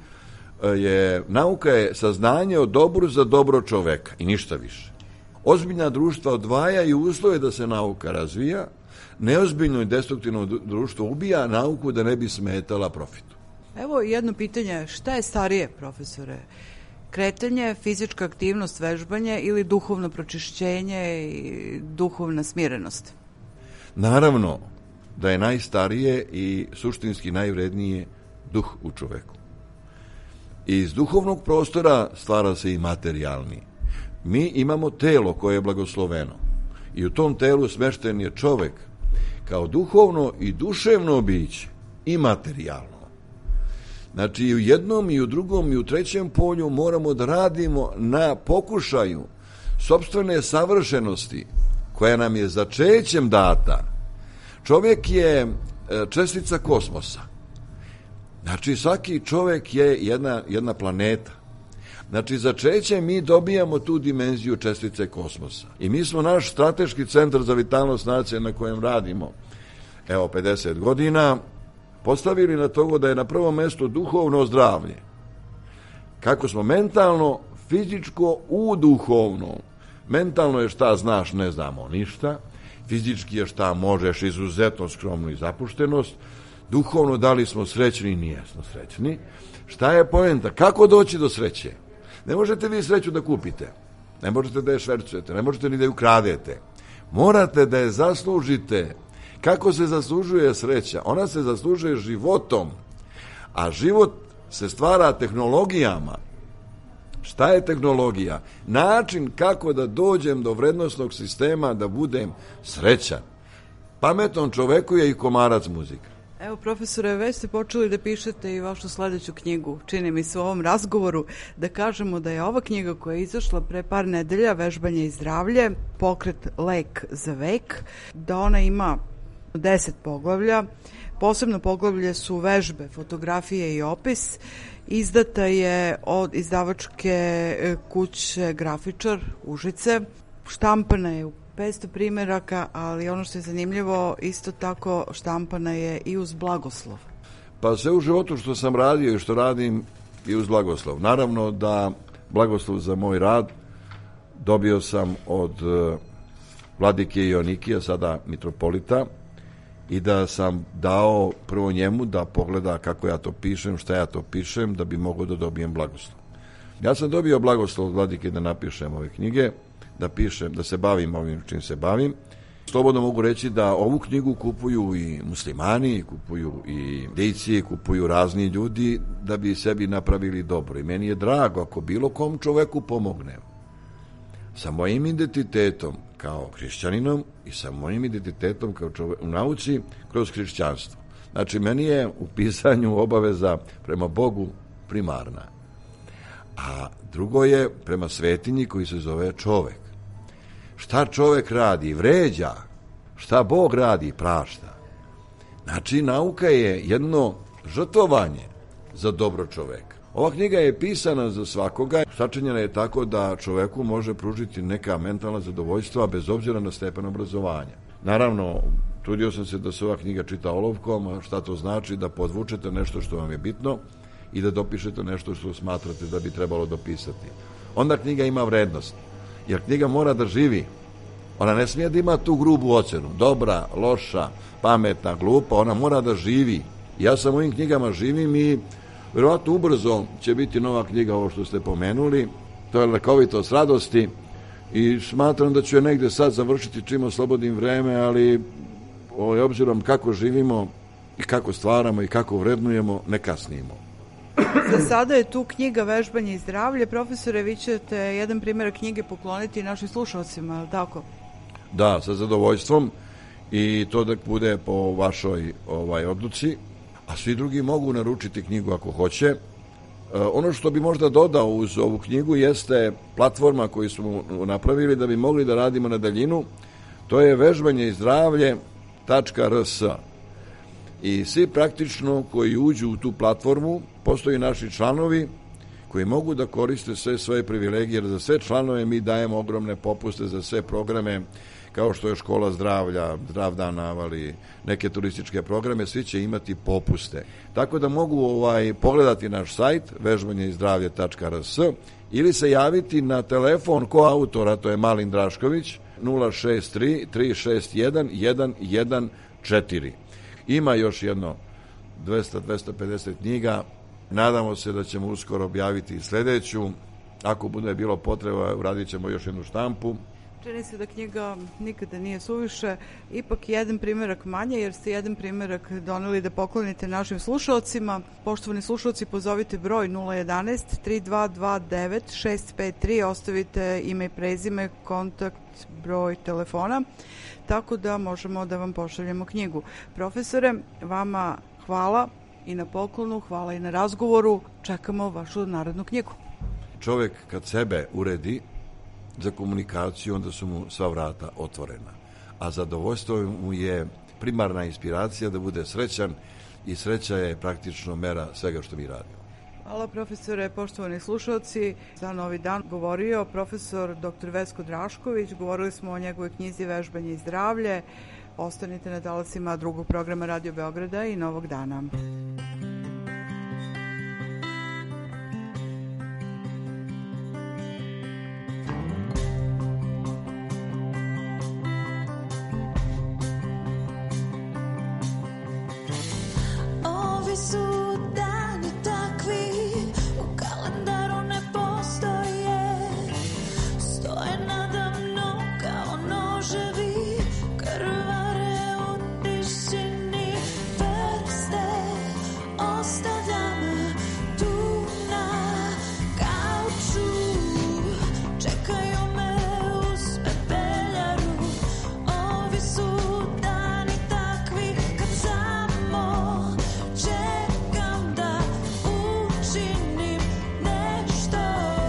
nauka je saznanje o dobru za dobro čoveka i ništa više. Ozbiljna društva odvajaju uslove da se nauka razvija, neozbiljno i destruktivno društvo ubija nauku da ne bi smetala profitu. Evo jedno pitanje, šta je starije, profesore? Kretanje, fizička aktivnost, vežbanje ili duhovno pročišćenje i duhovna smirenost? Naravno da je najstarije i suštinski najvrednije duh u čoveku. Iz duhovnog prostora stvara se i materijalni. Mi imamo telo koje je blagosloveno i u tom telu smešten je čovek kao duhovno i duševno biće i materijalno. Znači i u jednom i u drugom i u trećem polju moramo da radimo na pokušaju sopstvene savršenosti koja nam je začećem data. Čovjek je čestica kosmosa. Znači svaki čovjek je jedna planeta. Znači začećem mi dobijamo tu dimenziju čestice kosmosa. I mi smo naš strateški centar za vitalnost nacije na kojem radimo 50 godina postavili na togo da je na prvom mjestu duhovno zdravlje. Kako smo mentalno, fizičko u duhovno. Mentalno je šta znaš, ne znamo ništa. fizički je šta možeš, izuzetno skromnu i zapuštenost, duhovno da li smo srećni, nijesmo srećni. Šta je poenta? Kako doći do sreće? Ne možete vi sreću da kupite, ne možete da je švercujete, ne možete ni da ju kradete. Morate da je zaslužite. Kako se zaslužuje sreća? Ona se zaslužuje životom, a život se stvara tehnologijama. Šta je tehnologija? Način kako da dođem do vrednostnog sistema da budem srećan. Pametnom čoveku je i komarac muzika. Evo, profesore, već ste počeli da pišete i vašu sledeću knjigu. Čini mi se u ovom razgovoru da kažemo da je ova knjiga koja je izašla pre par nedelja, Vežbanje i zdravlje, pokret lek za vek, da ona ima 10 poglavlja. Posebno poglavlje su vežbe, fotografije i opis. Izdata je od izdavačke kuće Grafičar Užice. Štampana je u 500 primeraka, ali ono što je zanimljivo, isto tako štampana je i uz blagoslov. Pa sve u životu što sam radio i što radim i uz blagoslov. Naravno da blagoslov za moj rad dobio sam od vladike Ionikija, sada mitropolita, i da sam dao prvo njemu da pogleda kako ja to pišem, šta ja to pišem, da bi mogao da dobijem blagoslov. Ja sam dobio blagoslov od vladike da napišem ove knjige, da pišem, da se bavim ovim čim se bavim. Slobodno mogu reći da ovu knjigu kupuju i muslimani, kupuju i dejci, kupuju razni ljudi da bi sebi napravili dobro. I meni je drago ako bilo kom čoveku pomognem sa mojim identitetom kao hrišćaninom i sa mojim identitetom kao čovek u nauci kroz hrišćanstvo. Znači, meni je u pisanju obaveza prema Bogu primarna. A drugo je prema svetinji koji se zove čovek. Šta čovek radi? Vređa. Šta Bog radi? Prašta. Znači, nauka je jedno žrtvovanje za dobro čoveka. Ova knjiga je pisana za svakoga, sačinjena je tako da čoveku može pružiti neka mentalna zadovoljstva bez obzira na stepen obrazovanja. Naravno, trudio sam se da se ova knjiga čita olovkom, a šta to znači? Da podvučete nešto što vam je bitno i da dopišete nešto što smatrate da bi trebalo dopisati. Onda knjiga ima vrednost, jer knjiga mora da živi. Ona ne smije da ima tu grubu ocenu, dobra, loša, pametna, glupa, ona mora da živi. Ja sa mojim knjigama živim i verovatno ubrzo će biti nova knjiga, ovo što ste pomenuli, to je Lekovitost radosti, i smatram da ću je negde sad završiti čim oslobodim vreme, ali obzirom kako živimo i kako stvaramo i kako vrednujemo, ne kasnimo. Za sada je tu knjiga Vežbanje i zdravlje. Profesore, vi ćete jedan primjer knjige pokloniti našim slušalcima, je li tako? Da, sa zadovoljstvom, i to da bude po vašoj odluci, a svi drugi mogu naručiti knjigu ako hoće. Ono što bi možda dodao uz ovu knjigu jeste platforma koju smo napravili da bi mogli da radimo na daljinu. To je vežbanje i zdravlje.rs. I svi praktično koji uđu u tu platformu, postoji naši članovi koji mogu da koriste sve svoje privilegije, jer za sve članove mi dajemo ogromne popuste za sve programe, kao što je škola zdravlja, zdrav dan Avali, neke turističke programe, svi će imati popuste. Tako da mogu pogledati naš sajt vežbanjeizdravlje.rs ili se javiti na telefon koautora, to je Malin Drašković, 063 361 114. Ima još jedno 200-250 knjiga. Nadamo se da ćemo uskoro objaviti i sledeću. Ako bude bilo potreba, uradit ćemo još jednu štampu. Čini se da knjiga nikada nije suviše, ipak jedan primjerak manje, jer ste jedan primjerak doneli da poklonite našim slušalcima. Poštovani slušalci, pozovite broj 011 3229 653, ostavite ime i prezime, kontakt, broj telefona, tako da možemo da vam pošaljemo knjigu. Profesore, vama hvala i na poklonu, hvala i na razgovoru. Čekamo vašu narednu knjigu. Čovek kad sebe uredi za komunikaciju, onda su mu sva vrata otvorena. A zadovoljstvo mu je primarna inspiracija da bude srećan, i sreća je praktično mera svega što mi radimo. Hvala, profesore. Poštovani slušalci, za Novi dan govorio profesor dr. Vesko Drašković. Govorili smo o njegovoj knjizi Vežbanje i zdravlje. Ostanite na talasima drugog programa Radio Beograda i Novog dana. ostavljam tu na kauču. Čekaju me uz pepeljaru. Ovi su dani takvi kad samo čekam da učinim nešto.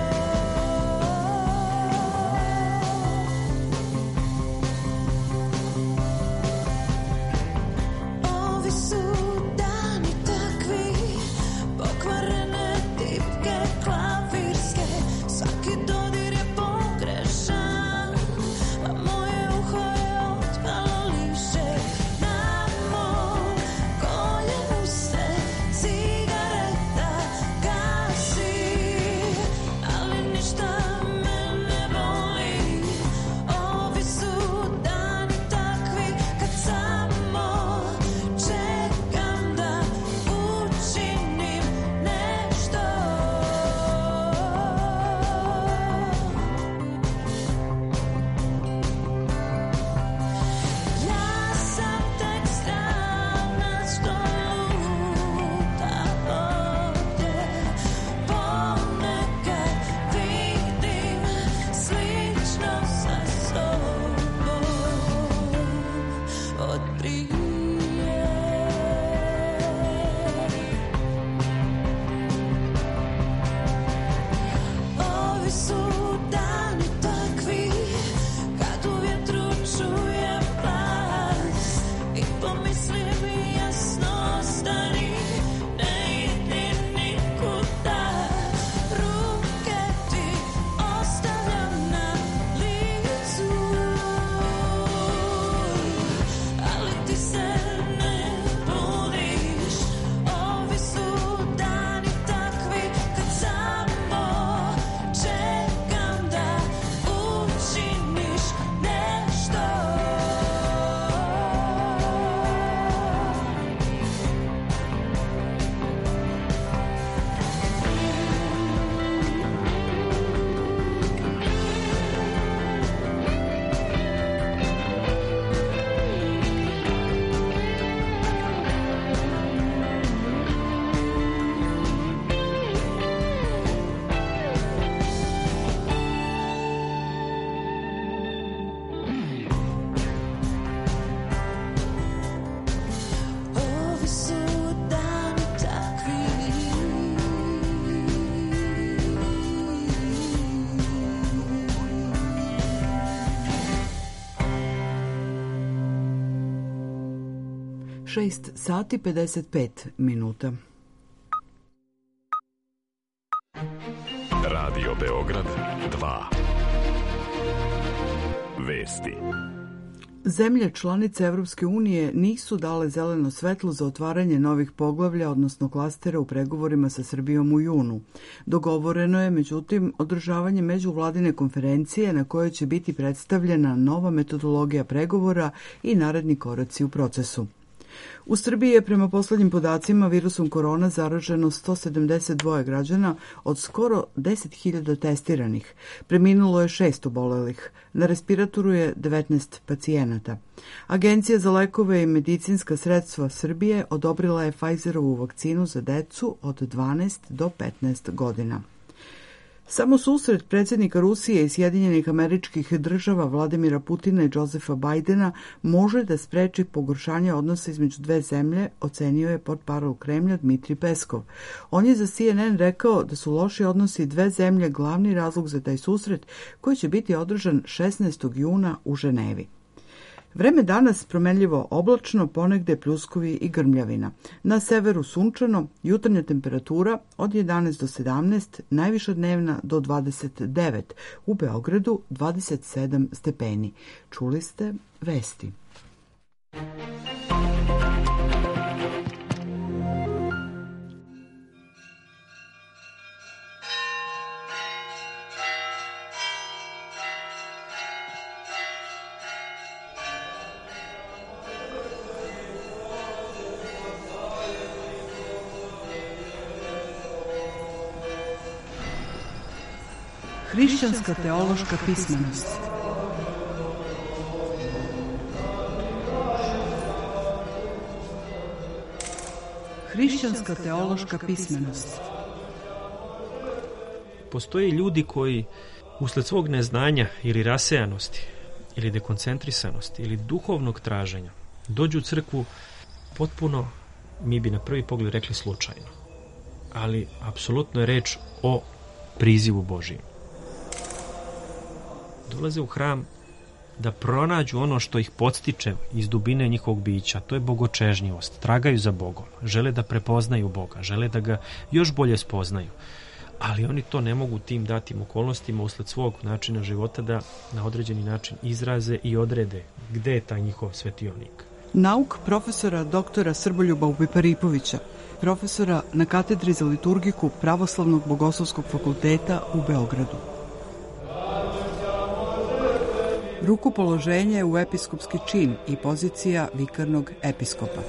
Ovi su dani takvi, pokvarene tipke klavirske. Svaki dodir je pogrešan, a moje uho je otpalo liše. Na mom koljenu se cigareta gasi, ali ništa me ne boli. Ovi su dani takvi kad samo čekam da učinim nešto. Ja sam tek strana što luta ovdje. Ponekad vidim slično sa sobom od prije. Ovi su dani takvi kad u vjetru čujem glas i pomislim jasno ostani, ne idi nikuda. Ruke ti ostavljam na licu, ali ti se ne budiš. Ovi su dani takvi kad samo čekam da učiniš nešto. Ovi su dani takvi. Šest sati 55 minuta. Radio Beograd 2. Vesti. Zemlje članice Evropske unije nisu dale zeleno svetlo za otvaranje novih poglavlja, odnosno klastera u pregovorima sa Srbijom u junu. Dogovoreno je, međutim, održavanje međuvladine konferencije na kojoj će biti predstavljena nova metodologija pregovora i naredni koraci u procesu. U Srbiji je prema poslednjim podacima virusom korona zaraženo 172 građana od skoro 10.000 testiranih. Preminulo je 6 obolelih. Na respiratoru je 19 pacijenata. Agencija za lekove i medicinska sredstva Srbije odobrila je Pfizerovu vakcinu za decu od 12 do 15 godina. Samo susret predsjednika Rusije i Sjedinjenih Američkih Država Vladimira Putina i Josefa Bajdena može da spreči pogoršanje odnosa između dve zemlje, ocenio je portparol Kremlja Dmitri Peskov. On je za CNN rekao da su loši odnosi dve zemlje glavni razlog za taj susret koji će biti održan 16. juna u Ženevi. Vreme danas promenljivo oblačno, ponegde pljuskovi i grmljavina. Na severu sunčano, jutarnja temperatura od 11 do 17, najviša dnevna do 29, u Beogradu 27 stepeni. Čuli ste vesti. Hrišćanska teološka pismenost. Hrišćanska teološka pismenost. Postoje ljudi koji usled svog neznanja ili rasejanosti ili dekoncentrisanosti ili duhovnog traženja dođu u crkvu potpuno, mi bi na prvi pogled rekli slučajno, ali apsolutno je reč o prizivu Božijem. Dolaze u hram da pronađu ono što ih podstiče iz dubine njihovog bića, to je bogočežnjivost, tragaju za Bogom, žele da prepoznaju Boga, žele da ga još bolje spoznaju, ali oni to ne mogu tim datim okolnostima usled svog načina života da na određeni način izraze i odrede gde je taj njihov svetionik. Nauk profesora doktora Srboljuba Upiparipovića, profesora na katedri za liturgiku Pravoslavnog bogoslovskog fakulteta u Beogradu. Rukopoloženje u episkopski čin i pozicija vikarnog episkopa.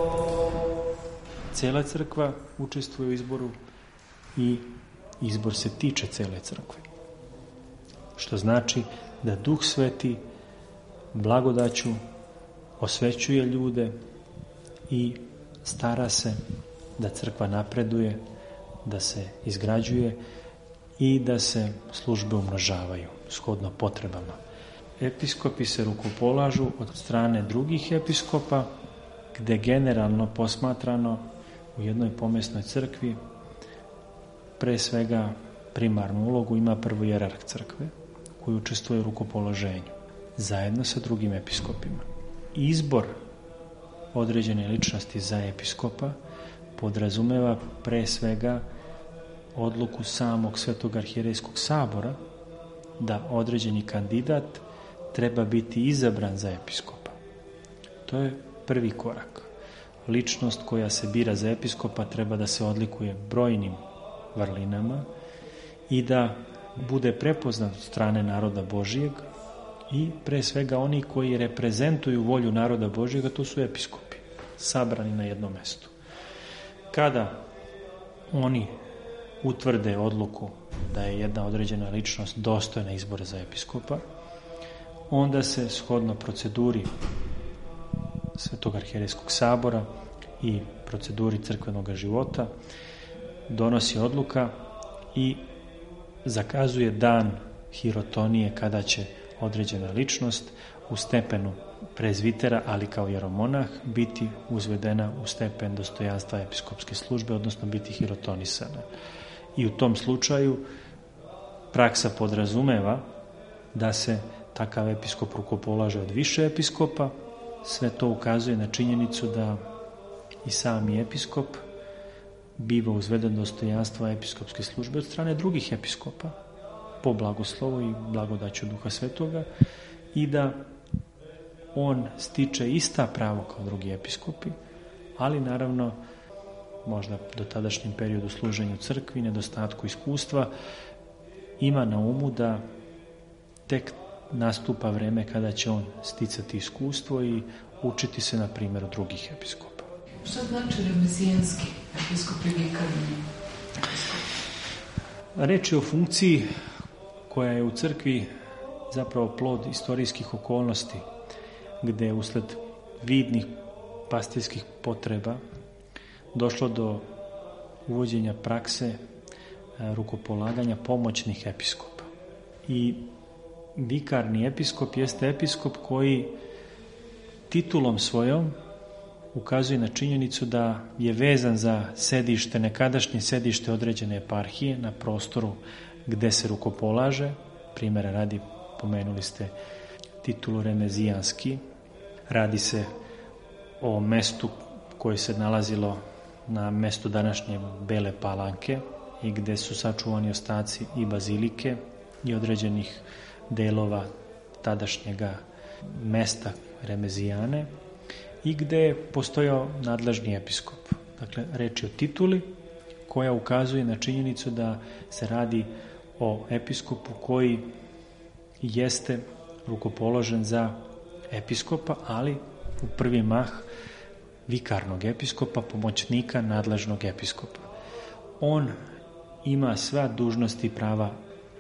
Cela crkva učestvuje u izboru i izbor se tiče cele crkve. Što znači da Duh Sveti blagodaću osvećuje ljude i stara se da crkva napreduje, da se izgrađuje i da se službe umnožavaju shodno potrebama. Episkopi se rukopolažu od strane drugih episkopa, gde generalno posmatrano u jednoj pomesnoj crkvi pre svega primarnu ulogu ima prvo hijerarh crkve koji učestvuje u rukopoloženju zajedno sa drugim episkopima. Izbor određene ličnosti za episkopa podrazumeva pre svega odluku samog Svetog arhijerejskog sabora da određeni kandidat treba biti izabran za episkopa. To je prvi korak. Ličnost koja se bira za episkopa treba da se odlikuje brojnim vrlinama i da bude prepoznat od strane naroda Božijeg i pre svega oni koji reprezentuju volju naroda Božijega, to su episkopi, sabrani na jednom mestu. Kada oni utvrde odluku da je jedna određena ličnost dostojna izbora za episkopa, onda se shodno proceduri Svetog arhijerejskog sabora i proceduri crkvenog života donosi odluka i zakazuje dan hirotonije kada će određena ličnost u stepenu prezvitera, ali kao jeromonah, biti uzvedena u stepen dostojanstva episkopske službe, odnosno biti hirotonisana. I u tom slučaju praksa podrazumeva da se takav episkop rukopolaže od više episkopa. Sve to ukazuje na činjenicu da i sami episkop biva uzveden dostojanstva episkopske službe od strane drugih episkopa po blagoslovu i blagodaću Duha Svetoga i da on stiče ista pravo kao drugi episkopi, ali naravno možda do tadašnjem periodu služenju crkvi, nedostatku iskustva, ima na umu da tek nastupa vreme kada će on sticati iskustvo i učiti se na primjeru drugih episkopa. Šta znači remezijanski episkop i vikarni episkop? Reč je o funkciji koja je u crkvi zapravo plod istorijskih okolnosti, gde usled vidnih pastirskih potreba došlo do uvođenja prakse rukopolaganja pomoćnih episkopa. I vikarni episkop jeste episkop koji titulom svojom ukazuje na činjenicu da je vezan za sedište, nekadašnje sedište određene eparhije na prostoru gde se rukopolaže. Primjera radi, pomenuli ste titulu remezijanski. Radi se o mestu koje se nalazilo na mestu današnje Bele Palanke i gde su sačuvani ostaci i bazilike i određenih delova tadašnjega mesta Remezijane i gde je postojao nadležni episkop. Dakle, reč je o tituli koja ukazuje na činjenicu da se radi o episkopu koji jeste rukopoložen za episkopa, ali u prvi mah vikarnog episkopa, pomoćnika nadležnog episkopa. On ima sva dužnosti i prava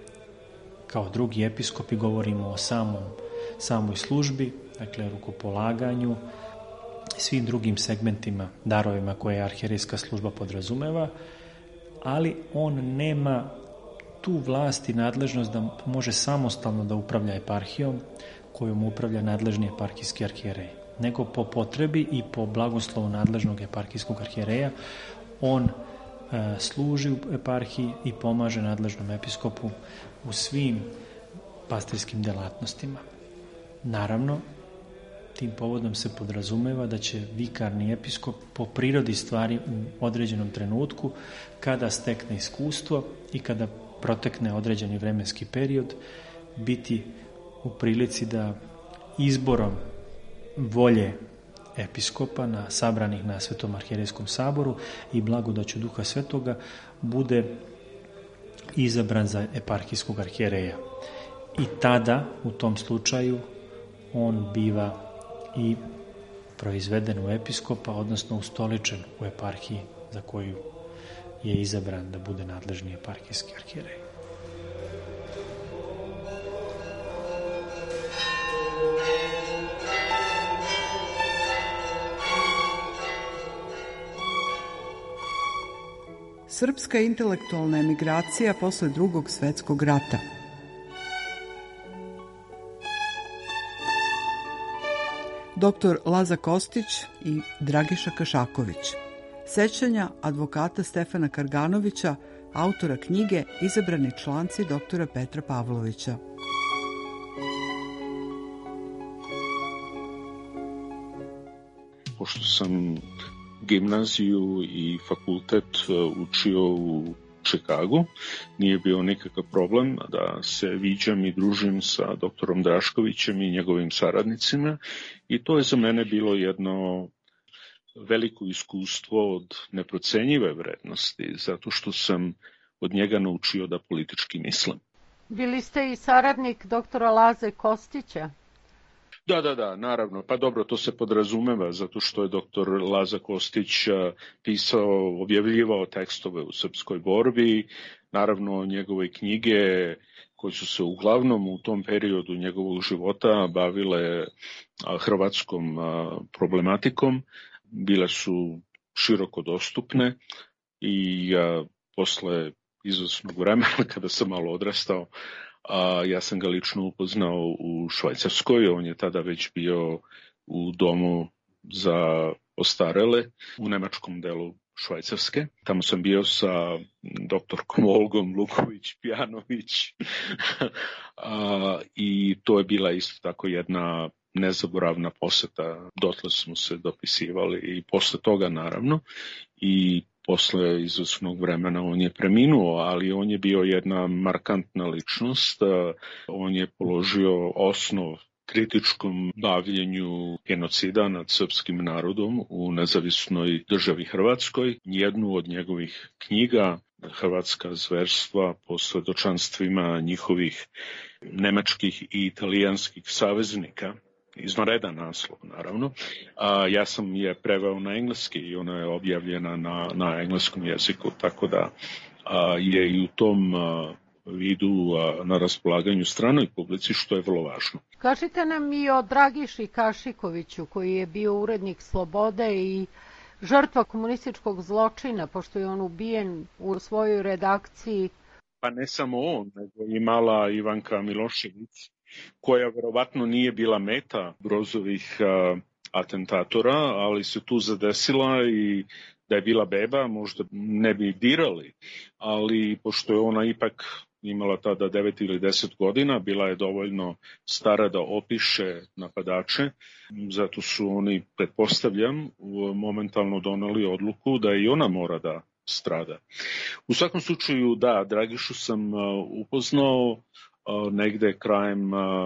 kao drugi episkopi, govorimo o samoj službi, dakle rukopolaganju svim drugim segmentima, darovima koje arhijerejska služba podrazumeva, ali on nema tu vlast i nadležnost da može samostalno da upravlja eparhijom kojom upravlja nadležni eparhijski arhijerej, nego po potrebi i po blagoslovu nadležnog eparhijskog arhijereja on služi u eparhiji i pomaže nadležnom episkopu u svim pastirskim delatnostima. Naravno, tim povodom se podrazumeva da će vikarni episkop po prirodi stvari u određenom trenutku, kada stekne iskustvo i kada protekne određeni vremenski period, biti u prilici da izborom volje episkopa sabranih na Svetom arhijerejskom saboru i blagodaću Duha Svetoga bude izabran za eparhijskog arhijereja. I tada, u tom slučaju, on biva i proizveden u episkopa, odnosno ustoličen u eparhiji za koju je izabran da bude nadležni eparhijski arhijerej. Srpska intelektualna emigracija posle Drugog svetskog rata. Dr. Laza Kostić i Dragiša Kašaković. Sećanja advokata Stefana Karganovića, autora knjige Izabrani članci dr. Petra Pavlovića. Pošto sam gimnaziju i fakultet učio u Čikagu, nije bio nikakav problem da se viđam i družim sa doktorom Draškovićem i njegovim saradnicima i to je za mene bilo jedno veliko iskustvo od neprocenjive vrednosti, zato što sam od njega naučio da politički mislim. Bili ste i saradnik doktora Laze Kostića? Da, naravno. Pa dobro, to se podrazumeva, zato što je doktor Laza Kostić pisao, objavljivao tekstove u srpskoj borbi, naravno njegove knjige koje su se uglavnom u tom periodu njegovog života bavile hrvatskom problematikom, bile su široko dostupne i posle izvesnog vremena, kada sam malo odrastao, ja sam ga lično upoznao u Švajcarskoj, on je tada već bio u domu za ostarele u nemačkom delu Švajcarske. Tamo sam bio sa doktorkom Olgom Luković-Pjanović i to je bila isto tako jedna nezaboravna poseta. Dotle smo se dopisivali i posle toga naravno i posle izvesnog vremena on je preminuo, ali on je bio jedna markantna ličnost. On je položio osnov kritičkom bavljenju genocida nad srpskim narodom u nezavisnoj državi Hrvatskoj. Jednu od njegovih knjiga, Hrvatska zverstva po svedočanstvima njihovih nemačkih i italijanskih saveznika, izvanredan naslov, naravno. Ja sam je preveo na engleski i ona je objavljena na engleskom jeziku, tako da je i u tom vidu na raspolaganju stranoj publici, što je vrlo važno. Kažite nam i o Dragiši Kašikoviću, koji je bio urednik Slobode i žrtva komunističkog zločina, pošto je on ubijen u svojoj redakciji. Pa ne samo on, nego i mala Ivanka Milošević, koja verovatno nije bila meta Brozovih atentatora, ali se tu zadesila i da je bila beba, možda ne bi dirali, ali pošto je ona ipak imala tada 9 ili 10 godina, bila je dovoljno stara da opiše napadače, zato su oni, pretpostavljam, momentalno doneli odluku da i ona mora da strada. U svakom slučaju, da, Dragišu sam upoznao negde krajem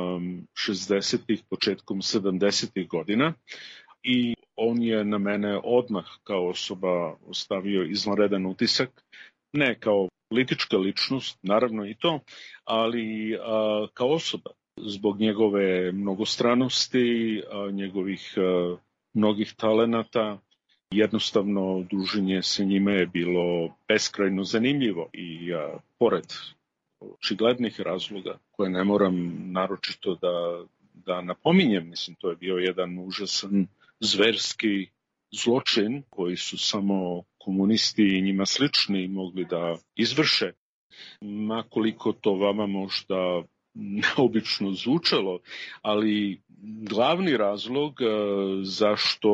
60-ih, početkom 70-ih godina i on je na mene odmah kao osoba ostavio izvanredan utisak, ne kao politička ličnost, naravno i to, ali kao osoba. Zbog njegove mnogostranosti, njegovih mnogih talenata, jednostavno druženje sa njime je bilo beskrajno zanimljivo i pored očiglednih razloga koje ne moram naročito da napominjem, mislim, to je bio jedan užasan zverski zločin koji su samo komunisti i njima slični mogli da izvrše. Makoliko to vama možda neobično zvučalo, ali glavni razlog zašto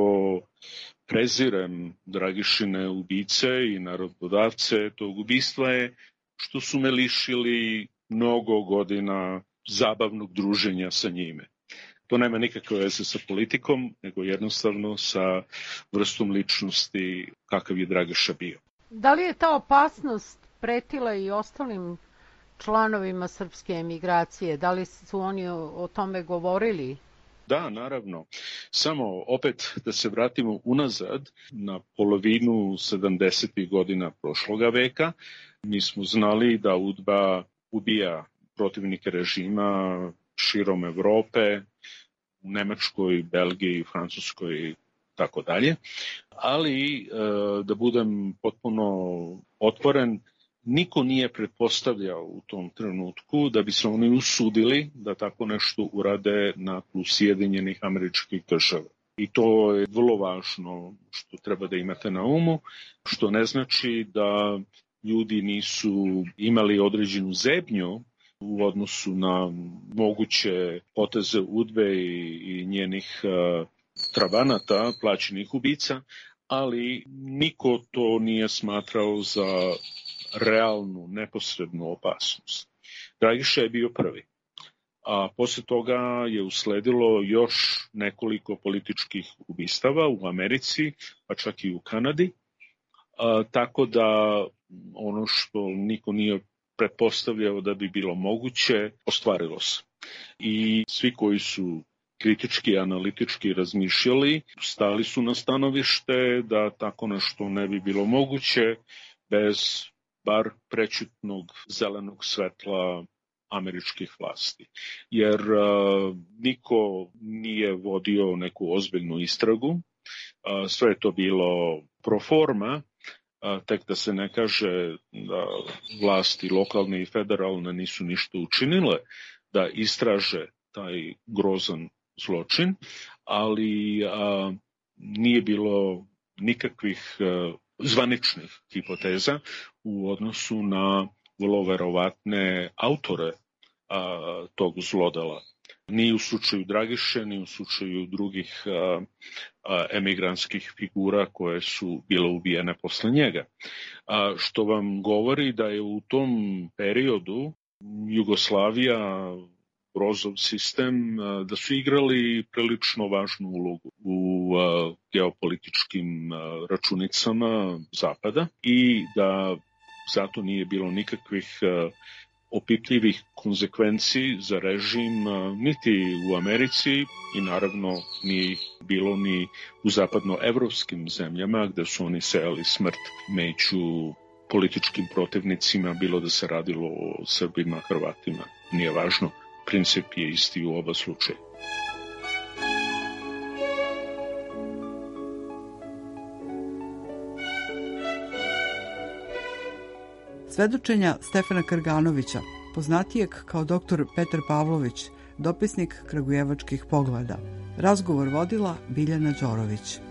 prezirem Dragišine ubice i narododavce tog ubistva je što su me lišili mnogo godina zabavnog druženja sa njime. To nema nikakve veze sa politikom, nego jednostavno sa vrstom ličnosti kakav je Dragiša bio. Da li je ta opasnost pretila i ostalim članovima srpske emigracije? Da li su oni o tome govorili? Da, naravno. Samo opet da se vratimo unazad na polovinu 70. godina prošloga veka. Mi smo znali da UDBA ubija protivnike režima širom Evrope, u Nemačkoj, Belgiji, Francuskoj i tako dalje. Ali, da budem potpuno otvoren, niko nije pretpostavljao u tom trenutku da bi se oni usudili da tako nešto urade na tlu Sjedinjenih Američkih Država. I to je vrlo važno što treba da imate na umu, što ne znači da ljudi nisu imali određenu zebnju u odnosu na moguće poteze UDBE i njenih trabanata, plaćenih ubica, ali niko to nije smatrao za realnu, neposrednu opasnost. Dragiša je bio prvi, a posle toga je usledilo još nekoliko političkih ubistava u Americi, pa čak i u Kanadi, tako da ono što niko nije pretpostavljao da bi bilo moguće, ostvarilo se. I svi koji su kritički, analitički razmišljali, stali su na stanovište da tako nešto ne bi bilo moguće bez bar prećutnog zelenog svetla američkih vlasti. Jer niko nije vodio neku ozbiljnu istragu, sve je to bilo pro forma, tek da se ne kaže da vlasti lokalne i federalne nisu ništa učinile da istraže taj grozan zločin, ali nije bilo nikakvih zvaničnih hipoteza u odnosu na vrlo verovatne autore tog zlodela. Ni u slučaju Dragiše, ni u slučaju drugih emigrantskih figura koje su bile ubijene posle njega. Što vam govori da je u tom periodu Jugoslavija, Brozov sistem, da su igrali prilično važnu ulogu u geopolitičkim računicama Zapada i da zato nije bilo nikakvih opipljivih konsekvenci za režim niti u Americi i naravno nije bilo ni u zapadnoevropskim zemljama gde su oni sejali smrt među političkim protivnicima, bilo da se radilo o Srbima, Hrvatima, nije važno. Princip je isti u oba slučaja. Svedočenja Stefana Krganovića, poznatijeg kao dr. Petar Pavlović, dopisnik Kragujevačkih pogleda. Razgovor vodila Biljana Đorović.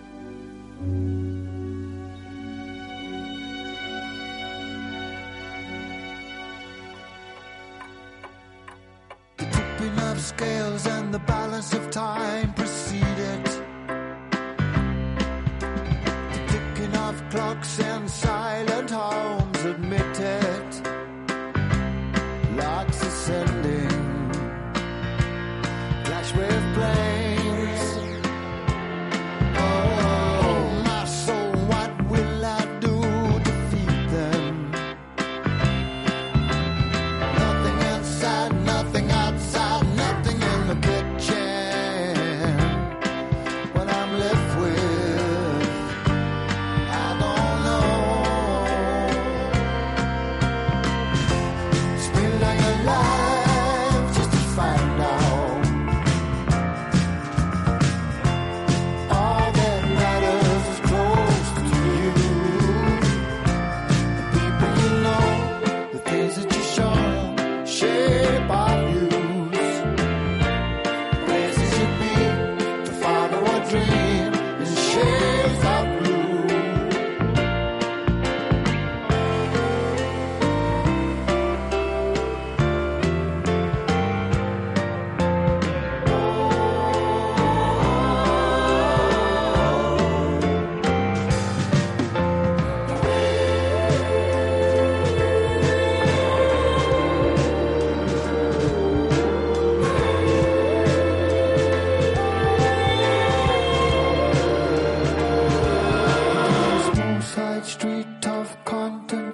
Scales and the balance of time preceded. The ticking of clocks and silent homes admitted. Larks ascending, clash with planes. Oh, my soul, what will I do to feed them? Nothing inside, nothing outside. The kitchen, what I'm left with, I don't know.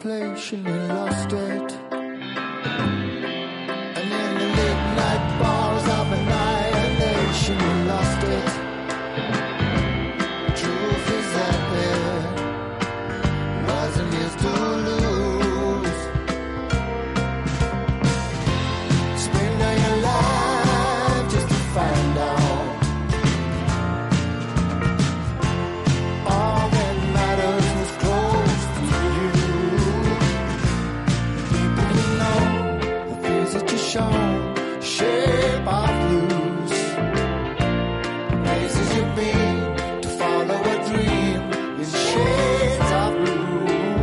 contemplation, he lost it. And in the midnight bars of annihilation, he lost it. Truth is that there wasn't his to lose. Spend all your life just to find out. Shape of blues, places you've been to follow a dream in shades of blue.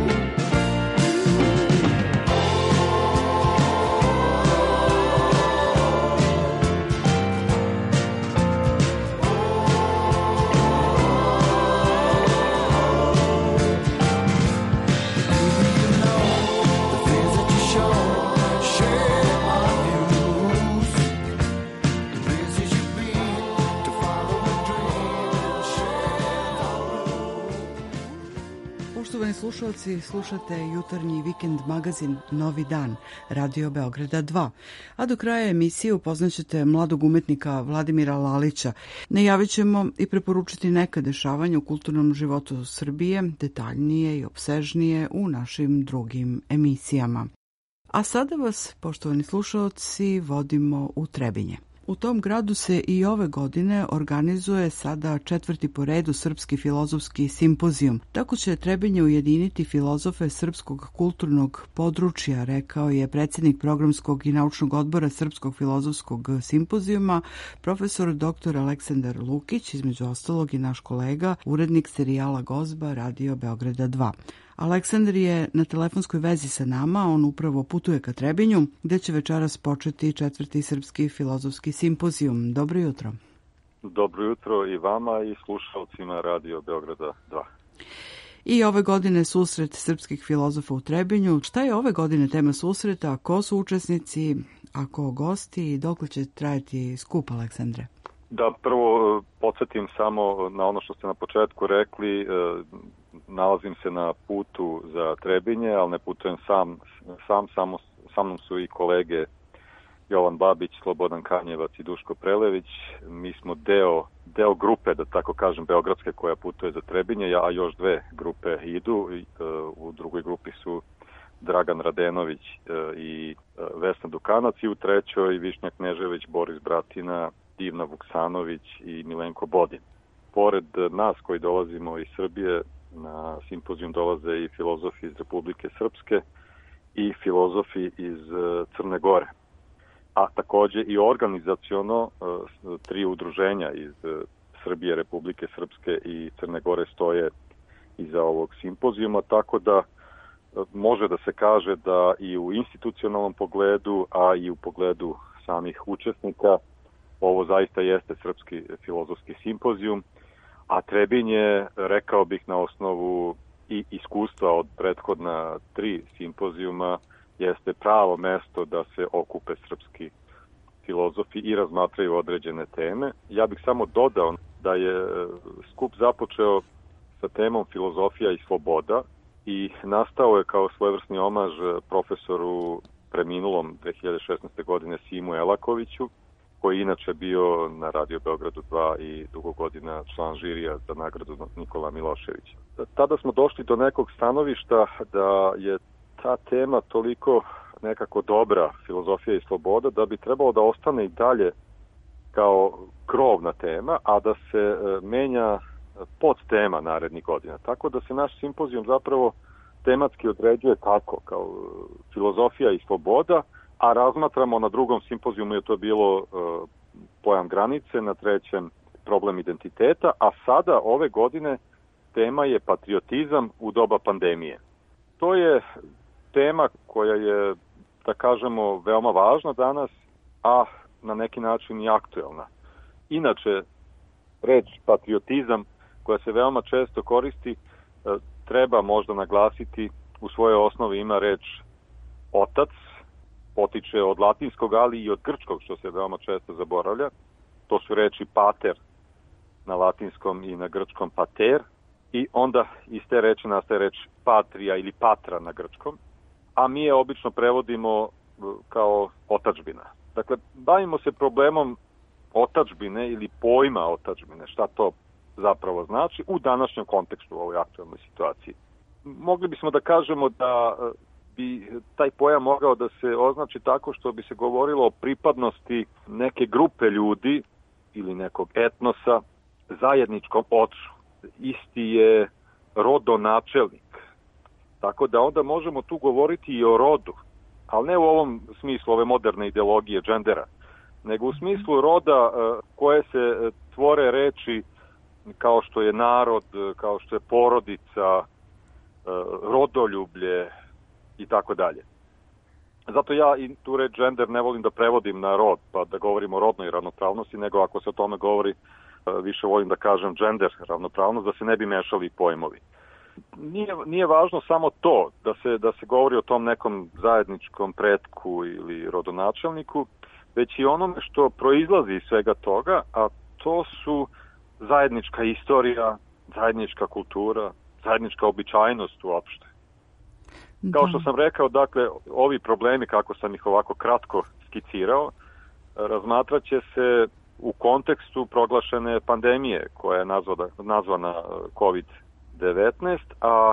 You know the things that you show. Poštovani slušalci, slušate jutarnji vikend magazin Novi dan, Radio Beograda 2. A do kraja emisije upoznaćete mladog umetnika Vladimira Lalića. Najavit ćemo i preporučiti neka dešavanja u kulturnom životu Srbije, detaljnije i opsežnije u našim drugim emisijama. A sada vas, poštovani slušalci, vodimo u Trebinje. U tom gradu se i ove godine organizuje sada 4. po redu Srpski filozofski simpozijum. Tako će Trebinje ujediniti filozofe srpskog kulturnog područja, rekao je predsjednik programskog i naučnog odbora Srpskog filozofskog simpozijuma, profesor dr. Aleksandar Lukić, između ostalog i naš kolega, urednik serijala Gozba Radio Beograda 2. Aleksandar je na telefonskoj vezi sa nama, on upravo putuje ka Trebinju, gde će večeras početi 4. Srpski filozofski simpozijum. Dobro jutro. Dobro jutro i vama i slušalcima Radio Beograda 2. I ove godine susret srpskih filozofa u Trebinju. Šta je ove godine tema susreta? Ko su učesnici, a ko gosti i dokle će trajati skup, Aleksandre? Da, prvo podsjetim samo na ono što ste na početku rekli. Nalazim se na putu za Trebinje, ali ne putujem samo sa mnom su i kolege Jovan Babić, Slobodan Kanjevac i Duško Prelević. Mi smo deo grupe, da tako kažem, beogradske koja putuje za Trebinje, a još dve grupe idu. U drugoj grupi su Dragan Radenović i Vesna Dukanac i u trećoj Višnja Knežević, Boris Bratina, Divna Vuksanović i Milenko Bodin. Pored nas koji dolazimo iz Srbije, na simpozijum dolaze i filozofi iz Republike Srpske i filozofi iz Crne Gore. A takođe i organizaciono 3 udruženja iz Srbije, Republike Srpske i Crne Gore stoje iza ovog simpozijuma, tako da može da se kaže da i u institucionalnom pogledu, a i u pogledu samih učesnika, ovo zaista jeste Srpski filozofski simpozijum, a Trebinje, rekao bih na osnovu i iskustva od prethodna 3 simpozijuma, jeste pravo mesto da se okupe srpski filozofi i razmatraju određene teme. Ja bih samo dodao da je skup započeo sa temom filozofija i sloboda i nastao je kao svojevrsni omaž profesoru preminulom 2016. godine Simu Elakoviću, koji je inače bio na Radio Beogradu 2 i dugo godina član žirija za nagradu Nikola Miloševića. Tada smo došli do nekog stanovišta da je ta tema toliko nekako dobra, filozofija i sloboda, da bi trebalo da ostane i dalje kao krovna tema, a da se menja podtema narednih godina. Tako da se naš simpozijum zapravo tematski određuje tako, kao filozofija i sloboda, a razmatramo na drugom simpozijumu je to bilo pojam granice, na trećem problem identiteta, a sada ove godine tema je patriotizam u doba pandemije. To je tema koja je, da kažemo, veoma važna danas, a na neki način i aktuelna. Inače, reč patriotizam, koja se veoma često koristi, treba možda naglasiti, u svojoj osnovi ima reč otac, potiče od latinskog, ali i od grčkog, što se veoma često zaboravlja. To su reči pater na latinskom i na grčkom pater. i onda iz te reči nastaje reč patria ili patra na grčkom, a mi je obično prevodimo kao otadžbina. Dakle, bavimo se problemom otadžbine ili pojma otadžbine, šta to zapravo znači u današnjem kontekstu u ovoj aktualnoj situaciji. Mogli bismo da kažemo da bi taj pojam mogao da se označi tako što bi se govorilo o pripadnosti neke grupe ljudi ili nekog etnosa zajedničkom ocu. Isti je rodonačelnik. Tako da onda možemo tu govoriti i o rodu, ali ne u ovom smislu ove moderne ideologije džendera, nego u smislu roda koje se tvore reči kao što je narod, kao što je porodica, rodoljublje i tako dalje. Zato ja i tu reč džender ne volim da prevodim na rod, pa da govorim o rodnoj ravnopravnosti, nego ako se o tome govori, više volim da kažem džender ravnopravnost, da se ne bi mešali pojmovi. Nije važno samo to da se govori o tom nekom zajedničkom pretku ili rodonačelniku, već i onome što proizlazi iz svega toga, a to su zajednička istorija, zajednička kultura, zajednička običajnost uopšte. Kao što sam rekao, dakle, ovi problemi, kako sam ih ovako kratko skicirao, razmatraće se u kontekstu proglašene pandemije koja je nazvana COVID-19, a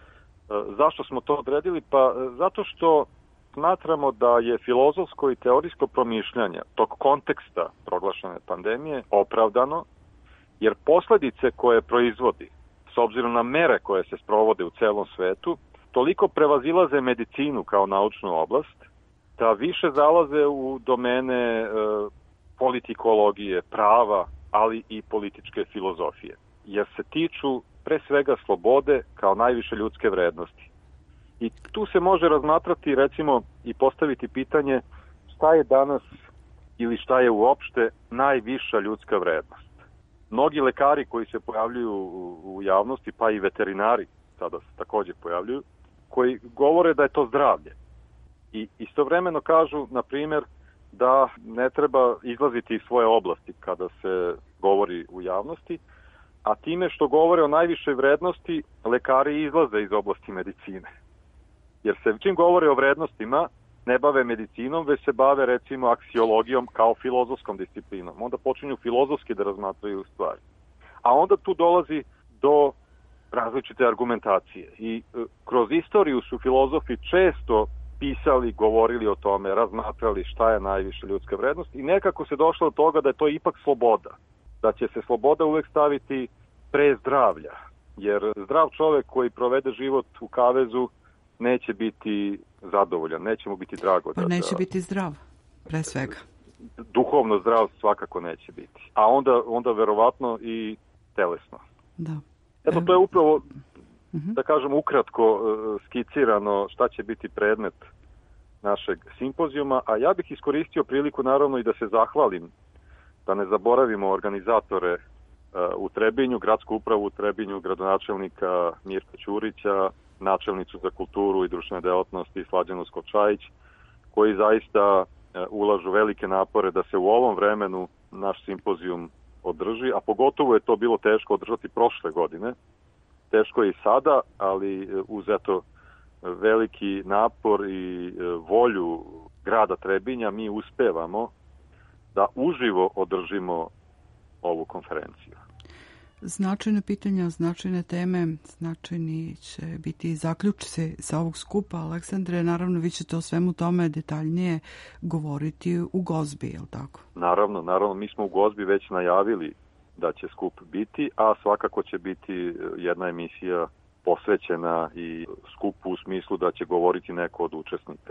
zašto smo to odredili? Pa zato što smatramo da je filozofsko i teorijsko promišljanje tog konteksta proglašene pandemije opravdano, jer posledice koje proizvodi, s obzirom na mere koje se sprovode u celom svetu, toliko prevazilaze medicinu kao naučnu oblast, da više zalaze u domene politikologije, prava, ali i političke filozofije, jer se tiču pre svega slobode kao najviše ljudske vrednosti. I tu se može razmatrati, recimo, i postaviti pitanje šta je danas ili šta je uopšte najviša ljudska vrednost. Mnogi lekari koji se pojavljuju u javnosti, pa i veterinari sada se također pojavljuju, koji govore da je to zdravlje. I istovremeno kažu, na primjer, da ne treba izlaziti iz svoje oblasti kada se govori u javnosti, a time što govore o najvišoj vrednosti, lekari izlaze iz oblasti medicine. Jer se čim govore o vrednostima, ne bave medicinom, već se bave recimo aksiologijom kao filozofskom disciplinom. Onda počinju filozofski da razmatraju stvari. A onda tu dolazi do različite argumentacije. I kroz istoriju su filozofi često pisali, govorili o tome, razmatrali šta je najviša ljudska vrednost i nekako se došlo do toga da je to ipak sloboda. Da će se sloboda uvek staviti pre zdravlja. Jer zdrav čovek koji provede život u kavezu neće biti zadovoljan, neće mu biti drago. Pa neće biti zdrav, pre svega. Duhovno zdrav svakako neće biti. A onda verovatno i telesno. Da. Eto, to je upravo, da kažem, ukratko skicirano šta će biti predmet našeg simpozijuma, a ja bih iskoristio priliku naravno i da se zahvalim, da ne zaboravimo organizatore u Trebinju, gradsku upravu u Trebinju, gradonačelnika Mirka Ćurića, načelnicu za kulturu i društvene delatnosti Slađanu Skočajić, koji zaista ulažu velike napore da se u ovom vremenu naš simpozijum održi, a pogotovo je to bilo teško održati prošle godine. Teško je i sada, ali uz eto veliki napor i volju grada Trebinja mi uspevamo da uživo održimo ovu konferenciju. Značajne pitanja, značajne teme, značajni će biti zaključci sa ovog skupa. Aleksandre, naravno vi ćete o svemu tome detaljnije govoriti u Gozbi, je li tako? Naravno, mi smo u Gozbi već najavili da će skup biti, a svakako će biti jedna emisija posvećena i skupu u smislu da će govoriti neko od učesnika.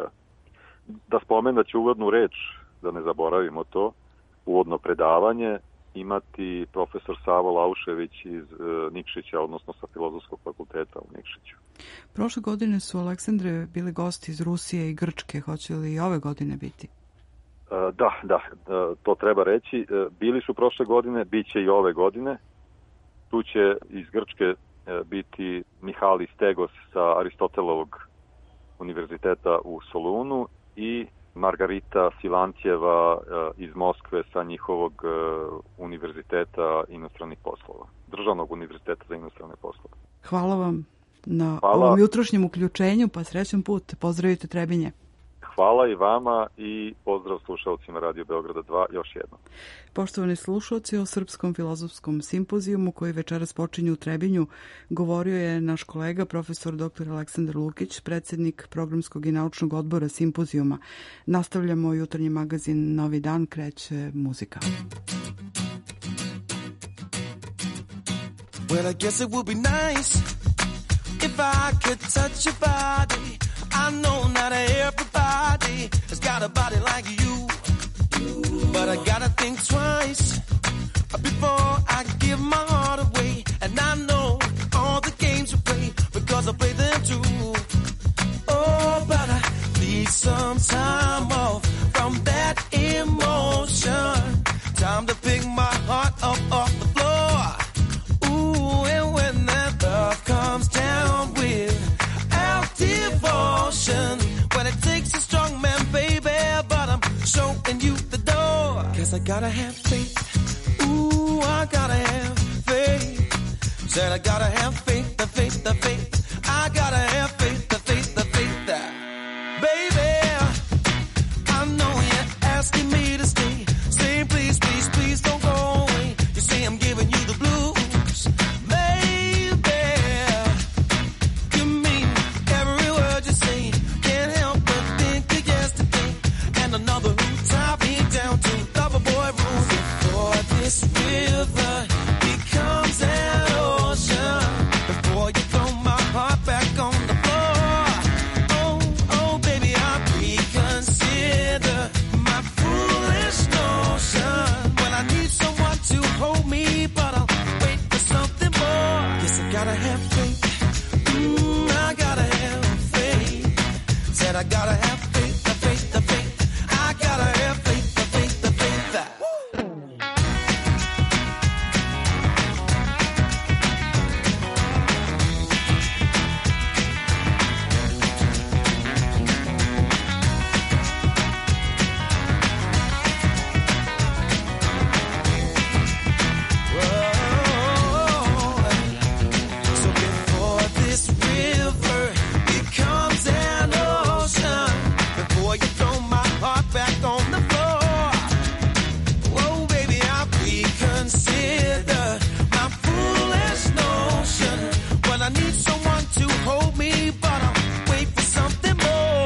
Da spomenem da će uvodnu reč, da ne zaboravimo to, uvodno predavanje imati profesor Savo Laušević iz Nikšića, odnosno sa Filozofskog fakulteta u Nikšiću. Prošle godine su, Aleksandre, bili gosti iz Rusije i Grčke. Hoće li i ove godine biti? Da, to treba reći. Bili su prošle godine, bit će i ove godine. Tu će iz Grčke biti Mihalis Stegos sa Aristotelovog univerziteta u Solunu i Margarita Silancijeva iz Moskve sa njihovog univerziteta inostranih poslova, Državnog univerziteta za inostrane poslove. Hvala vam na ovom jutrošnjem uključenju, pa srećan put. Pozdravite Trebinje. Hvala i vama i pozdrav slušalcima Radio Beograda 2 još jednom. Poštovani slušalci, o Srpskom filozofskom simpozijumu koji večeras počinje u Trebinju govorio je naš kolega profesor dr. Aleksandar Lukić, predsjednik programskog i naučnog odbora simpozijuma. Nastavljamo jutarnji magazin Novi dan, kreće muzika. Well, I guess it would be nice if I could touch your body. I know not everybody has got a body like you, but I gotta think twice before I give my heart away. And I know all the games you play because I play them too. Oh, but I need some time off from that emotion. Time to pick my heart up off the floor. Ooh, and when that love comes down without devotion, when it takes a strong man, baby, but I'm showing you the door. 'Cause I gotta have faith. Ooh, I gotta have faith. Said I gotta have faith, the faith, the faith. I gotta have faith, the faith, the faith. Baby, I know you're asking me to stay. Stay, please, please, please don't go away. You say I'm giving you the blues. Baby, you mean every word you say. Can't help but think of yesterday and another who tied me down to lover boy rules. Before this river becomes an ocean, before you throw my heart back on the floor. Oh, oh, baby, I reconsider my foolish notion. When I need someone to hold me, but I'll wait for something more. Yes, I gotta have faith. I gotta have faith. Said I gotta have faith, the faith, the faith. I gotta have faith, the faith, the faith. So before this river becomes an ocean, before you throw my heart back on the floor, whoa, baby, I reconsider my foolish notion. When I need someone to hold me, but I'll wait for something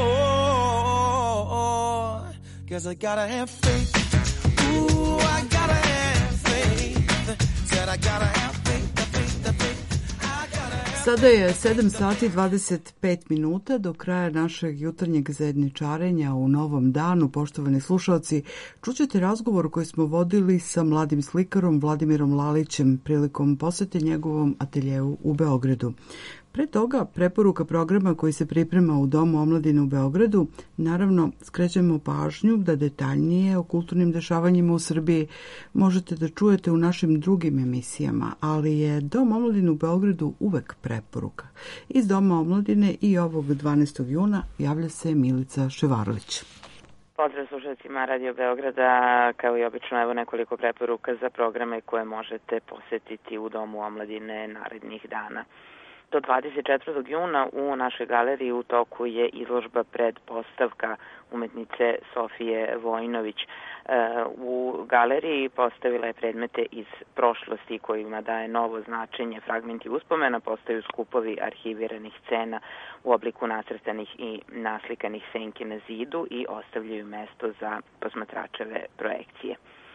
more. 'Cause I gotta have faith. Ooh, I gotta have faith. Said I gotta have faith, the faith, the faith. Sada je 7 sati 25 minuta do kraja našeg jutarnjeg zajedničarenja u Novom danu. Poštovani slušalci, čućete razgovor koji smo vodili sa mladim slikarom Vladimirom Lalićem prilikom posete njegovom ateljevu u Beogradu. Pre toga, preporuka programa koji se priprema u Domu omladine u Beogradu, naravno skrećemo pažnju da detaljnije o kulturnim dešavanjima u Srbiji možete da čujete u našim drugim emisijama, ali je Dom omladine u Beogradu uvek preporuka. Iz Doma omladine i ovog 12. juna javlja se Milica Ševarlić. Pozdrav slušalcima Radio Beograda, kao i obično evo nekoliko preporuka za programe koje možete posetiti u Domu omladine narednih dana. Do 24. juna u našoj galeriji u toku je izložba predpostavka umetnice Sofije Vojnović. U galeriji postavila je predmete iz prošlosti kojima daje novo značenje. Fragmenti uspomena postaju skupovi arhiviranih scena u obliku nacrtanih i naslikanih senki na zidu i ostavljaju mesto za posmatračeve projekcije.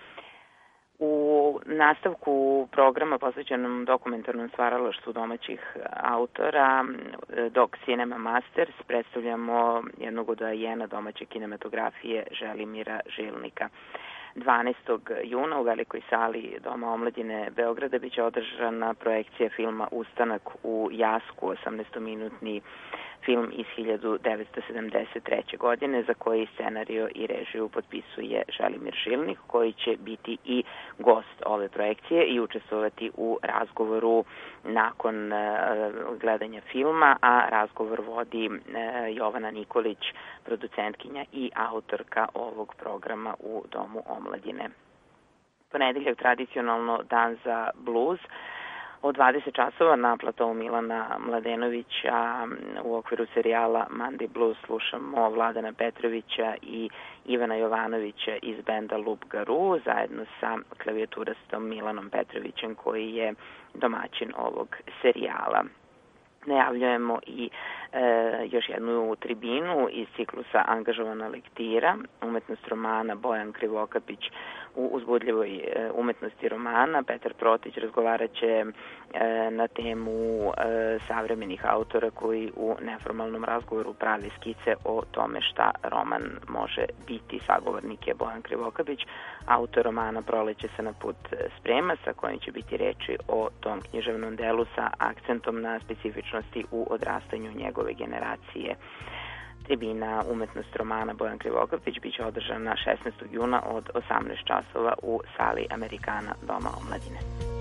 U nastavku programa posvećenom dokumentarnom stvaralaštvu domaćih autora Doc Cinema Masters predstavljamo jednog od ajena domaće kinematografije Želimira Žilnika. 12. juna u Velikoj sali Doma omladine Beograda biće održana projekcija filma Ustanak u Jasku, 18-minutni film iz 1973. godine za koji scenario i režiju potpisuje Želimir Žilnik, koji će biti i gost ove projekcije i učestvovati u razgovoru nakon gledanja filma, a razgovor vodi Jovana Nikolić, producentkinja i autorka ovog programa u Domu omladine. Ponedeljak tradicionalno dan za bluz. Od 20 časova na platovu Milana Mladenovića u okviru serijala Monday Blues slušamo Vladana Petrovića i Ivana Jovanovića iz benda Lup Garu zajedno sa klavijaturastom Milanom Petrovićem koji je domaćin ovog serijala. Najavljujemo i još jednu tribinu iz ciklusa Angažovana lektira, umetnost romana Bojan Krivokapić u uzbudljivoj umetnosti romana. Petar Protić razgovarat će na temu savremenih autora koji u neformalnom razgovoru pravi skice o tome šta roman može biti. Sagovornik je Bojan Krivokapić, autor romana Proleće se na put sprema, sa kojim će biti reči o tom književnom delu sa akcentom na specifičnosti u odrastanju njegove generacije. Tribina umetnost romana Bojan Krivokapić biće održana 16. juna od 18 časova u sali Amerikana Doma omladine.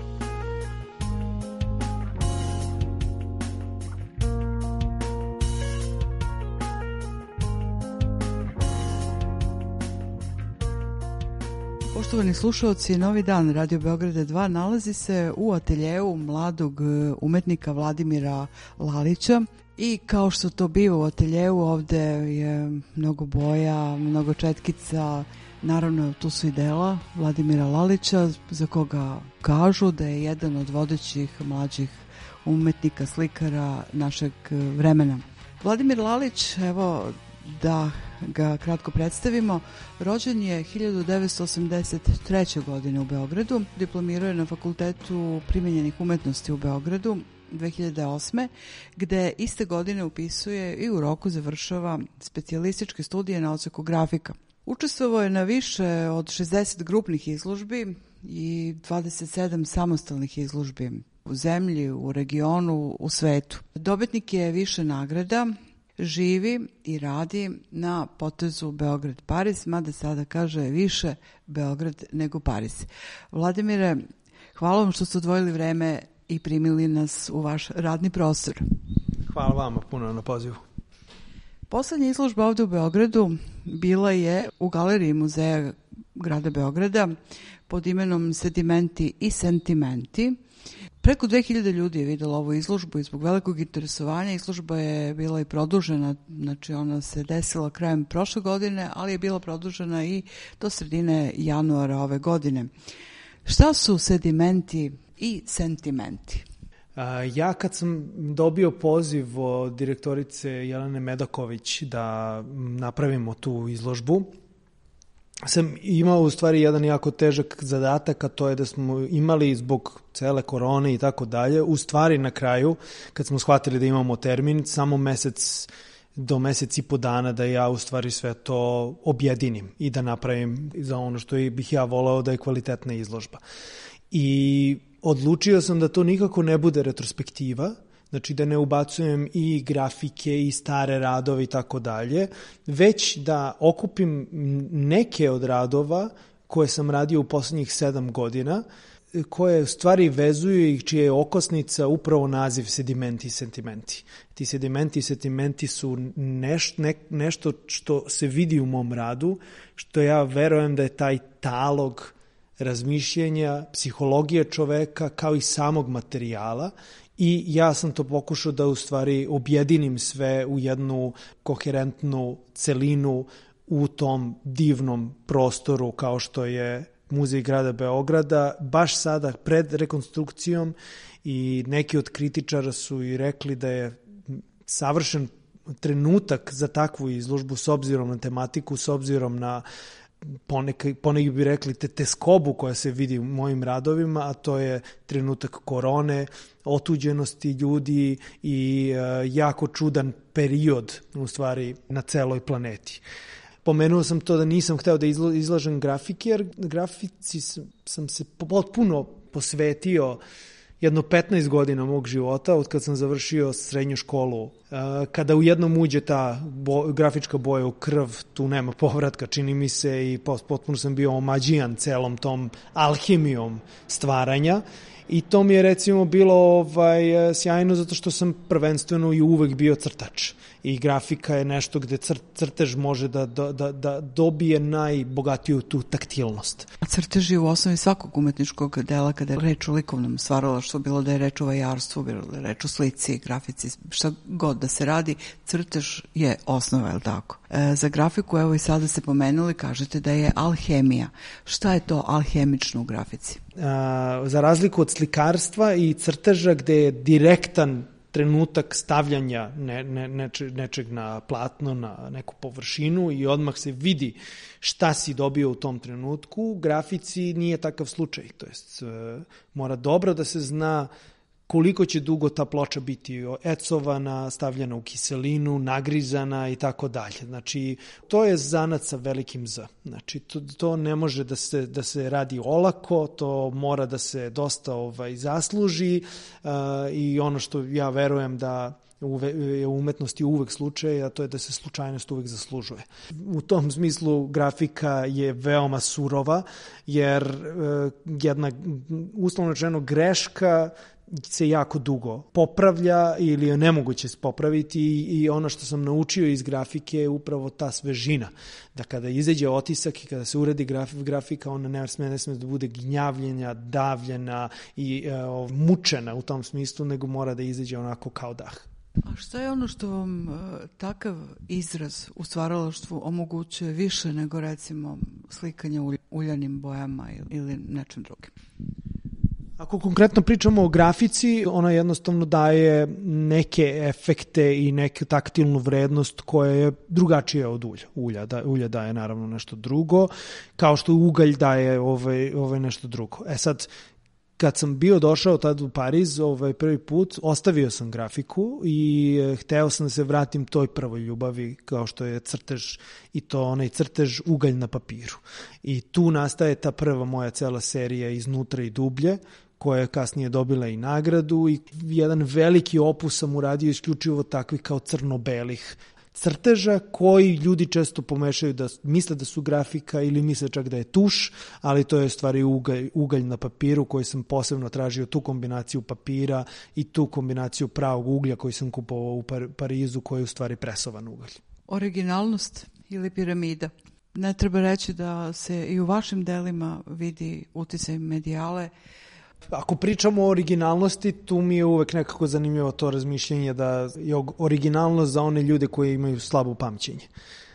Poštovani slušalci, Novi dan Radio Beograda 2 nalazi se u ateljeu mladog umetnika Vladimira Lalića i kao što to biva u ateljeu, ovde je mnogo boja, mnogo četkica, naravno tu su i dela Vladimira Lalića za koga kažu da je jedan od vodećih mlađih umetnika, slikara našeg vremena. Vladimir Lalić, evo da ga kratko predstavimo, rođen je 1983. godine u Beogradu, diplomirao je na Fakultetu primenjenih umetnosti u Beogradu 2008. gde iste godine upisuje i u roku završava specijalističke studije na odseku grafika. Učestvovao je na više od 60 grupnih izložbi i 27 samostalnih izložbi u zemlji, u regionu, u svetu. Dobitnik je više nagrada, živi i radi na potezu Beograd-Paris, mada sada kaže više Beograd nego Paris. Vladimire, hvala vam što ste odvojili vreme i primili nas u vaš radni prostor. Hvala vama puno na pozivu. Poslednja izložba ovde u Beogradu bila je u Galeriji muzeja grada Beograda pod imenom Sedimenti i sentimenti. Preko 2000 ljudi je vidjelo ovu izložbu i zbog velikog interesovanja izložba je bila i produžena, znači ona se desila krajem prošle godine, ali je bila produžena i do sredine januara ove godine. Šta su sedimenti i sentimenti? Ja kad sam dobio poziv od direktorice Jelene Medaković da napravimo tu izložbu, sam imao u stvari jedan jako težak zadatak, a to je da smo imali zbog cele korone i tako dalje, u stvari na kraju, kad smo shvatili da imamo termin, samo mesec do mesec i po dana da ja u stvari sve to objedinim i da napravim za ono što bih ja voleo da je kvalitetna izložba. I odlučio sam da to nikako ne bude retrospektiva, znači da ne ubacujem i grafike i stare radove i tako dalje, već da okupim neke od radova koje sam radio u poslednjih 7 godina, koje u stvari vezuju i čija je okosnica upravo naziv Sedimenti i sentimenti. Ti sedimenti i sentimenti su nešto što se vidi u mom radu, što ja verujem da je taj talog razmišljenja, psihologije čoveka kao i samog materijala, i ja sam to pokušao da u stvari objedinim sve u jednu koherentnu celinu u tom divnom prostoru kao što je Muzej grada Beograda, baš sada pred rekonstrukcijom, i neki od kritičara su i rekli da je savršen trenutak za takvu izložbu s obzirom na tematiku, s obzirom na poneki bi rekli teskobu koja se vidi u mojim radovima, a to je trenutak korone, otuđenosti ljudi i jako čudan period u stvari na celoj planeti. pomenuo sam to da nisam hteo da izlažem grafike, jer grafici sam se potpuno posvetio jedno 15 godina mog života, od kad sam završio srednju školu. Kada u jednom uđe ta grafička boja u krv, tu nema povratka, čini mi se, i potpuno sam bio omađijan celom tom alhemijom stvaranja. I to mi je recimo bilo sjajno zato što sam prvenstveno i uvek bio crtač. I grafika je nešto gde crtež može da dobije najbogatiju tu taktilnost. Crtež je u osnovi svakog umetničkog dela kada je reč o likovnom stvaralaštvu, bilo da je reč o vajarstvu, bilo da je reč o slici, grafici, šta god da se radi, crtež je osnova, je li tako? Za grafiku, evo i sada ste pomenuli, kažete da je alhemija. Šta je to alhemično u grafici? Za razliku od slikarstva i crteža gde je direktan trenutak stavljanja nečeg na platno, na neku površinu i odmah se vidi šta si dobio u tom trenutku, u grafici nije takav slučaj. To jest, mora dobro da se zna koliko će dugo ta ploča biti ecovana, stavljena u kiselinu, nagrizana i tako dalje. Znači, to je zanat sa velikim Z. Znači, to ne može da se radi olako, to mora da se dosta zasluži i ono što ja verujem da je u umetnosti uvek slučaj, a to je da se slučajnost uvek zaslužuje. U tom smislu grafika je veoma surova, jer jedna, uslovno rečeno, greška se jako dugo popravlja ili je nemoguće se popraviti i ono što sam naučio iz grafike je upravo ta svežina. Da kada izađe otisak i kada se uredi grafika, ona ne sme da bude gnjavljenja, davljena i mučena u tom smislu, nego mora da izađe onako kao dah. A šta je ono što vam takav izraz u stvaralaštvu omogućuje više nego recimo slikanje uljanim bojama ili nečem drugim? Ako konkretno pričamo o grafici, ona jednostavno daje neke efekte i neku taktilnu vrednost koja je drugačija od ulja. Ulja daje naravno nešto drugo, kao što ugalj daje nešto drugo. Sad, kad sam bio došao tad u Pariz prvi put, ostavio sam grafiku i hteo sam da se vratim toj prvoj ljubavi kao što je crtež i to onaj crtež ugalj na papiru. I tu nastaje ta prva moja cela serija Iznutra i dublje, koja je kasnije dobila i nagradu i jedan veliki opus sam uradio isključivo takvih kao crno-belih crteža koji ljudi često pomešaju da misle da su grafika ili misle čak da je tuš, ali to je stvari ugalj na papiru koji sam posebno tražio, tu kombinaciju papira i tu kombinaciju pravog uglja koji sam kupovao u Parizu, koji je u stvari presovan ugalj. Originalnost ili piramida? Ne treba reći da se i u vašim delima vidi uticaj medijale. Ako pričamo o originalnosti, tu mi je uvek nekako zanimljivo to razmišljenje da je originalnost za one ljude koji imaju slabo pamćenje.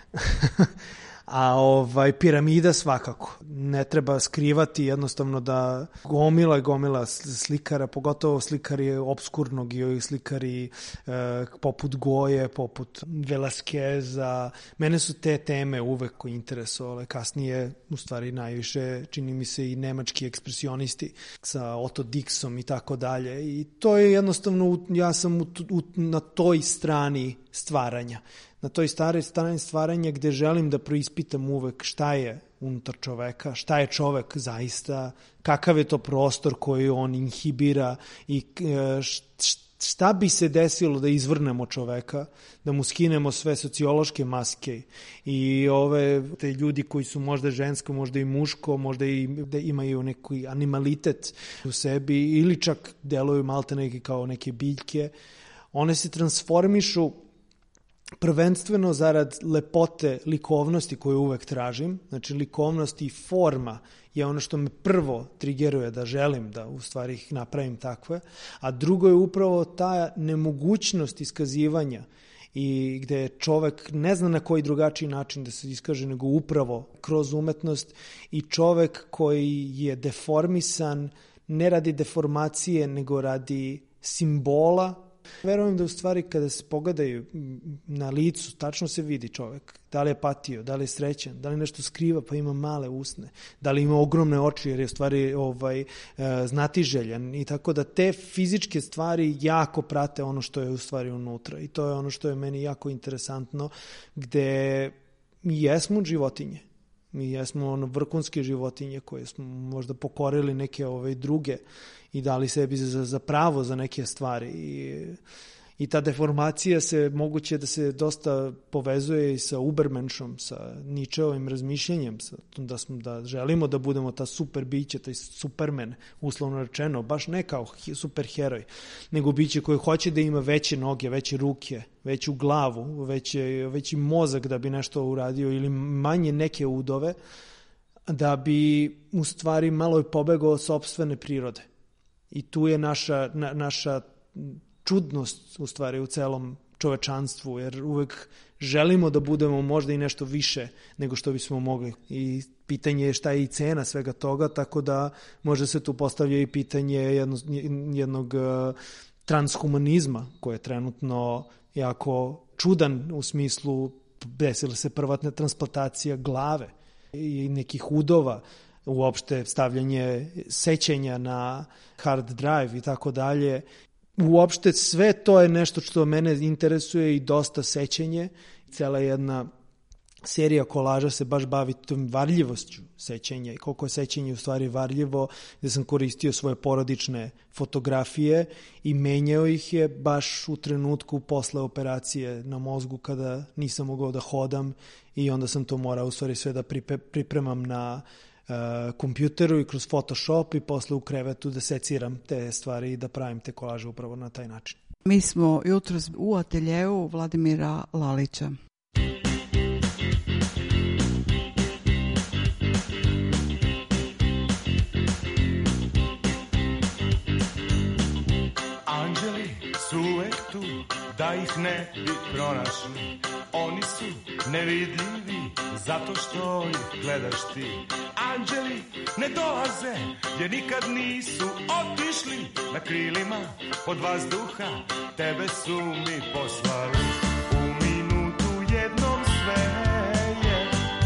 A piramida svakako. Ne treba skrivati jednostavno da gomila slikara, pogotovo slikari obskurnog i slikari poput Goje, poput Velasqueza. Mene su te teme uvek interesovale. Kasnije, u stvari, najviše čini mi se i nemački ekspresionisti sa Otto Dixom i tako dalje. I to je jednostavno, ja sam na toj strani stvaranja. Na toj strani stvaranja gde želim da proispitam uvek šta je unutar čoveka, šta je čovek zaista, kakav je to prostor koji on inhibira i šta bi se desilo da izvrnemo čoveka, da mu skinemo sve sociološke maske i te ljudi koji su možda žensko, možda i muško, možda i da imaju neki animalitet u sebi ili čak deluju malte neki kao neke biljke, one se transformišu prvenstveno zarad lepote likovnosti koju uvek tražim. Znači, likovnost i forma je ono što me prvo trigeruje da želim da u stvari ih napravim takve, a drugo je upravo ta nemogućnost iskazivanja i gde čovek ne zna na koji drugačiji način da se iskaže nego upravo kroz umetnost i čovek koji je deformisan ne radi deformacije nego radi simbola. Verujem da u stvari kada se pogledaju na licu, tačno se vidi čovek. Da li je patio, da li je srećan, da li nešto skriva pa ima male usne, da li ima ogromne oči jer je u stvari znatiželjan i tako da te fizičke stvari jako prate ono što je u stvari unutra i to je ono što je meni jako interesantno gde mi jesmo životinje. Mi jesmo vrhunske životinje koje smo možda pokorili neke druge i dali sebi za pravo za neke stvari. I ta deformacija moguće da se dosta povezuje i sa Ubermenšom, sa Ničeovim razmišljanjem, da želimo da budemo ta super biće, taj Superman, uslovno rečeno, baš ne kao superheroj, nego biće koje hoće da ima veće noge, veće ruke, veću glavu, veći mozak da bi nešto uradio ili manje neke udove, da bi u stvari malo i pobegao od sopstvene prirode. I tu je naša čudnost u stvari u celom čovečanstvu, jer uvek želimo da budemo možda i nešto više nego što bismo mogli. I pitanje je šta je i cena svega toga, tako da može se tu postavlja i pitanje jednog transhumanizma koje je trenutno jako čudan u smislu desila se prva transplantacija glave i nekih udova, uopšte stavljanje sećanja na hard drive i tako dalje. Uopšte sve to je nešto što mene interesuje i dosta sećanje. Cela jedna serija kolaža se baš bavi tom varljivošću sećanja i koliko je sećanje u stvari varljivo, gde sam koristio svoje porodične fotografije i menjao ih je baš u trenutku posle operacije na mozgu kada nisam mogao da hodam i onda sam to morao u stvari sve da pripremam na kompjuteru i kroz Photoshop i posle u krevetu da seciram te stvari i da pravim te kolaže upravo na taj način. Mi smo jutros u ateljeu Vladimira Lalića. Anđeli su uvek tu, da ih ne bi pronašli. Oni su nevidljivi, zato što ih gledaš ti. Anđeli ne dolaze, jer nikad nisu otišli. Na krilima pod vazduha, tebe su mi poslali. U minutu jednom sve je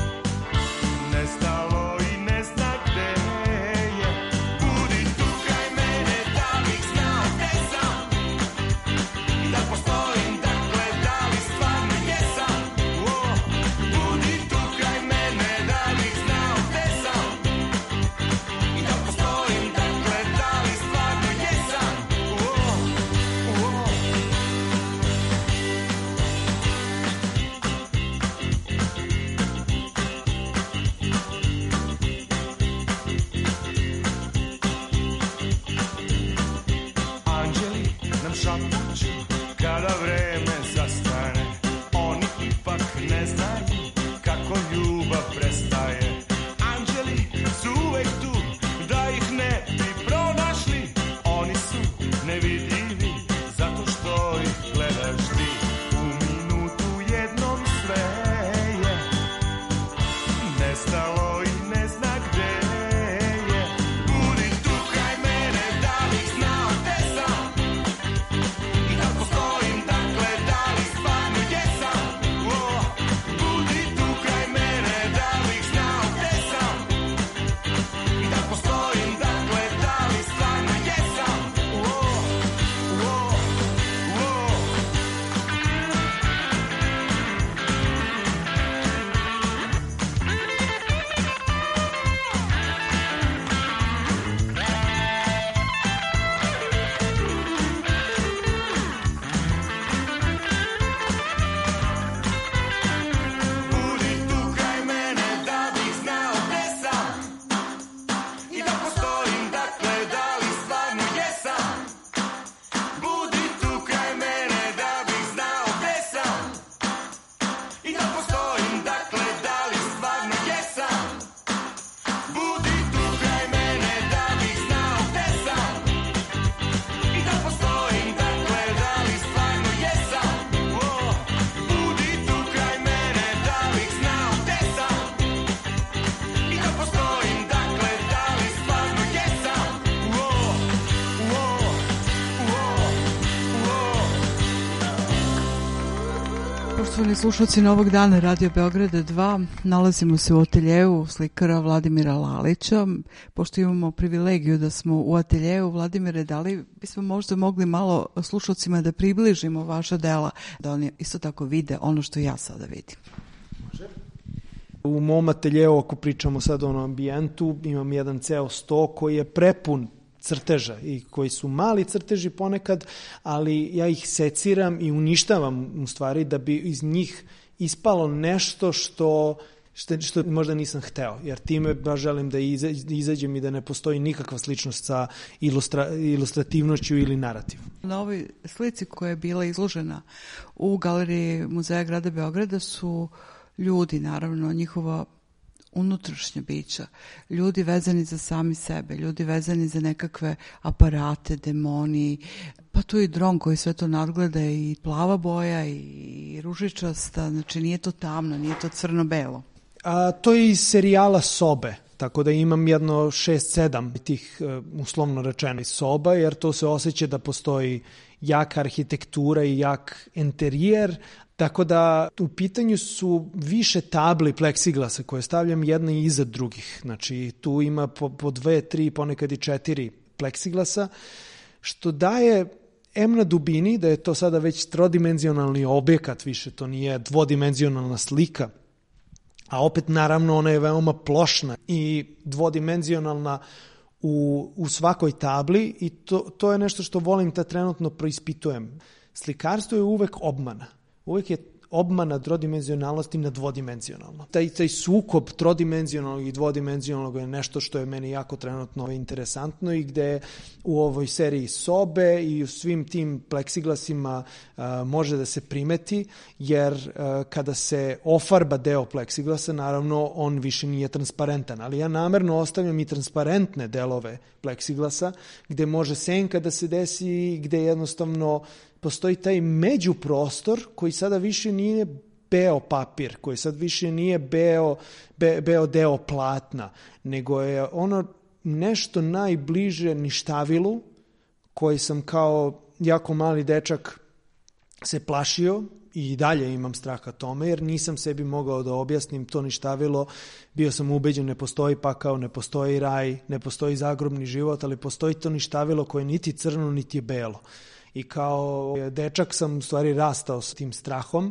nestalo i ne zna gde je. Budi tu kraj mene, da bih znao gde sam i da postojim, dakle da li stvarno jesam. Budi tu kraj mene, da bih znao gde sam i da postojim, dakle da li stvarno jesam. Anđeli nam šapuću kada vreme zastane. Oni ipak ne znaju kako ljubav prestaje. Anđeli su uvek tu, da ih ne bi pronašli. Oni su nevidljivi, zato što ih gledaš ti. U minutu jednom sve je nestalo i ne zna gde je. Budi tu kraj mene, da bih znao gde sam i da postojim, dakle da li stvarno jesam. Budi tu kraj mene, da bih znao gde sam i da postojim, dakle da li stvarno jesam. Budi tu kraj mene, da bih znao gde sam i da postojim, dakle da li stvarno jesam. Budi tu kraj mene, da bih znao gde sam i da postojim, dakle da li stvarno jesam. Budi tu kraj mene, da bih znao gde sam i da postojim, dakle da li stvarno jesam. Budi tu kraj mene, da bih znao gde sam i da postojim, dakle da li stvarno jesam. Poštovani slušalci Novog dana Radio Beograda 2, nalazimo se u ateljeu slikara Vladimira Lalića. Pošto imamo privilegiju da smo u ateljeu, Vladimire, da li bismo možda mogli malo slušalcima da približimo vaša dela, da oni isto tako vide ono što ja sada vidim? Može. U mom ateljeu, ako pričamo sad o ambijentu, imam jedan ceo sto koji je prepun crteža i koji su mali crteži ponekad, ali ja ih seciram i uništavam u stvari da bi iz njih ispalo nešto što možda nisam hteo, jer time baš želim da izađem i da ne postoji nikakva sličnost sa ilustrativnošću ili narativom. Na ovoj slici koja je bila izložena u Galeriji Muzeja grada Beograda su ljudi, naravno, njihova unutrašnja bića, ljudi vezani za sami sebe, ljudi vezani za nekakve aparate, demoni, pa tu i dron koji sve to nadgleda, i plava boja i ružičasta, znači nije to tamno, nije to crno-belo. To je iz serijala Sobe, tako da imam jedno 6-7 tih uslovno rečeno soba, jer to se osjeća da postoji jaka arhitektura i jak interijer, tako da u pitanju su više tabli pleksiglasa koje stavljam jedne iza drugih. Znači tu ima po 2, 3, ponekad i 4 pleksiglasa, što daje na dubini da je to sada već trodimenzionalni objekat, više to nije dvodimenzionalna slika, a opet naravno ona je veoma plošna i dvodimenzionalna u svakoj tabli, i to je nešto što volim da trenutno preispitujem. Slikarstvo je uvek obmana. Uvek je obmana trodimenzionalnosti na dvodimenzionalno. Taj sukob trodimenzionalnog i dvodimenzionalnog je nešto što je meni jako trenutno interesantno i gde u ovoj seriji Sobe i u svim tim pleksiglasima može da se primeti, jer kada se ofarba deo pleksiglasa, naravno on više nije transparentan, ali ja namerno ostavljam i transparentne delove pleksiglasa gde može senka da se desi, gde jednostavno postoji taj međuprostor koji sada više nije beo papir, koji sad više nije beo deo platna, nego je ono nešto najbliže ništavilu koji sam kao jako mali dečak se plašio i dalje imam straha tome, jer nisam sebi mogao da objasnim to ništavilo. Bio sam ubeđen, ne postoji pakao, ne postoji raj, ne postoji zagrobni život, ali postoji to ništavilo koje niti crno, niti je belo. I kao dečak sam u stvari rastao s tim strahom,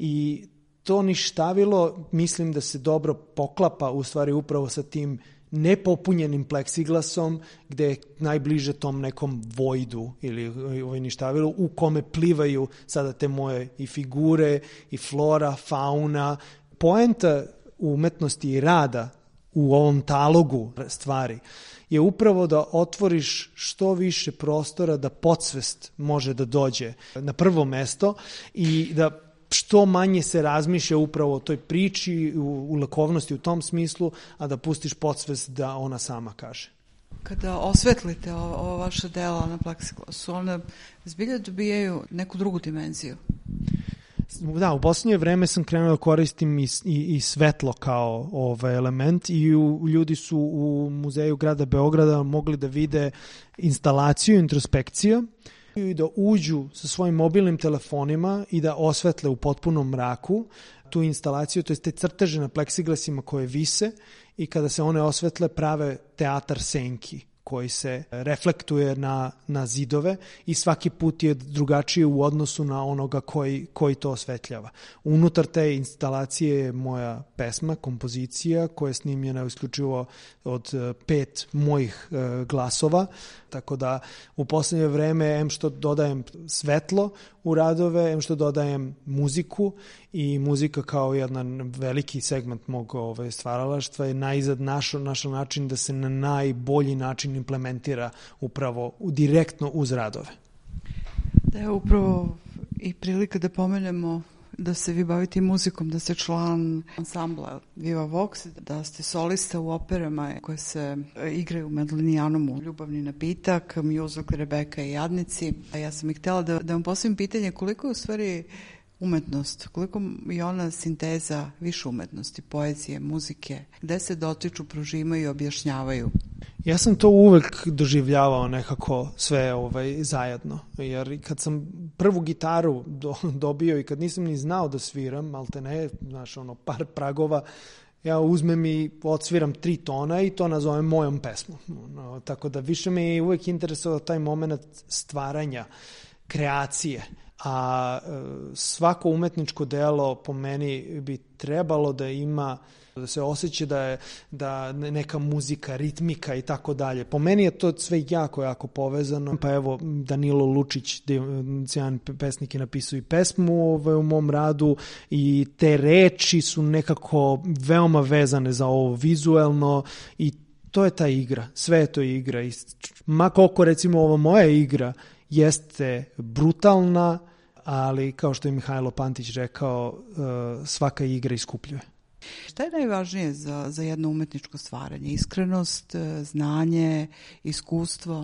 i to ništavilo mislim da se dobro poklapa u stvari upravo sa tim nepopunjenim pleksiglasom, gde je najbliže tom nekom vojdu ili ništavilu u kome plivaju sada te moje i figure i flora, fauna. Poenta umetnosti i rada u ovom talogu stvari je upravo da otvoriš što više prostora da podsvest može da dođe na prvo mesto i da što manje se razmišlja upravo o toj priči, u lakovnosti u tom smislu, a da pustiš podsvest da ona sama kaže. Kada osvetlite ova vaša dela na pleksiglasu, one zbilja dobijaju neku drugu dimenziju. Da, u posljednje vreme sam krenuo da koristim i svetlo kao element, i ljudi su u Muzeju grada Beograda mogli da vide instalaciju introspekcija i da uđu sa svojim mobilnim telefonima i da osvetle u potpunom mraku tu instalaciju, to je te crteže na pleksiglasima koje vise, i kada se one osvetle prave teatar senki koji se reflektuje na zidove, i svaki put je drugačije u odnosu na onoga koji to osvetljava. Unutar te instalacije je moja pesma, kompozicija koja je snimljena isključivo od 5 mojih glasova, tako da u poslednje vreme što dodajem svetlo u radove, što dodajem muziku, i muzika kao jedan veliki segment mog stvaralaštva je najzad našo način da se na najbolji način implementira upravo direktno uz radove. Da je upravo i prilika da pomenemo da se vi bavite muzikom, da ste član ansambla Viva Vox, da ste solista u operama koje se igraju u Medlinijanomu, Ljubavni napitak, muzikl Rebeka i Jadnici. A ja sam ih htjela da vam postavim pitanje koliko je u stvari umetnost, koliko je ona sinteza više umetnosti, poezije, muzike, gde se dotiču, prožimaju i objašnjavaju? Ja sam to uvek doživljavao nekako sve zajedno, jer kad sam prvu gitaru dobio i kad nisam ni znao da sviram, maltene, znaš, par pragova, ja uzmem i odsviram 3 tona i to nazovem mojom pesmom. Tako da više me je uvek interesovao taj moment stvaranja, kreacije, a svako umetničko delo po meni bi trebalo da ima, da se osjeća da neka muzika, ritmika i tako dalje. Po meni je to sve jako povezano. Pa evo, Danilo Lučić, sjajan pesnik, je napisao i pesmu u mom radu i te reči su nekako veoma vezane za ovo vizuelno i to je ta igra. Sve je to igra. I ma koliko recimo ova moja igra jeste brutalna, ali kao što je Mihajlo Pantić rekao, svaka igra iskupljuje. Šta je najvažnije za jedno umetničko stvaranje? Iskrenost, znanje, iskustvo?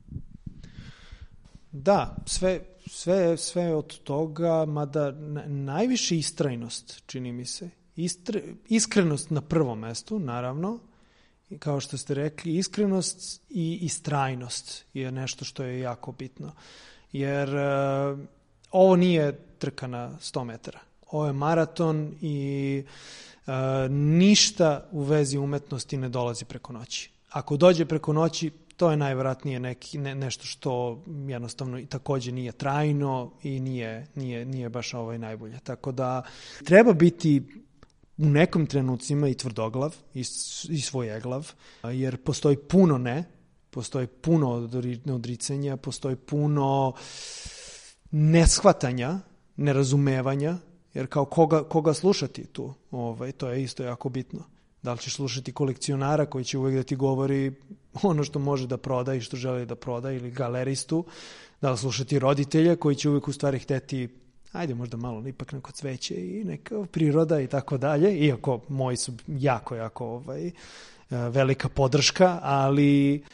Da, sve od toga, mada najviše istrajnost, čini mi se. Iskrenost na prvom mestu, naravno, kao što ste rekli, iskrenost i istrajnost je nešto što je jako bitno. Jer ovo nije trka na 100 metara. Ovo je maraton i ništa u vezi umetnosti ne dolazi preko noći. Ako dođe preko noći, to je najvjerojatnije nešto što jednostavno i takođe nije trajno i nije baš najbolje. Tako da treba biti u nekom trenucima i tvrdoglav i svojeglav, jer postoji puno odricanja, postoji puno neshvatanja, nerazumevanja, jer kao koga slušati tu, to je isto jako bitno. Da li ćeš slušati kolekcionara koji će uvijek da ti govori ono što može da proda i što želi da proda, ili galeristu, da li slušati roditelja koji će uvijek u stvari hteti ajde možda malo ipak neko cveće i neka priroda i tako dalje, iako moji su jako velika podrška, ali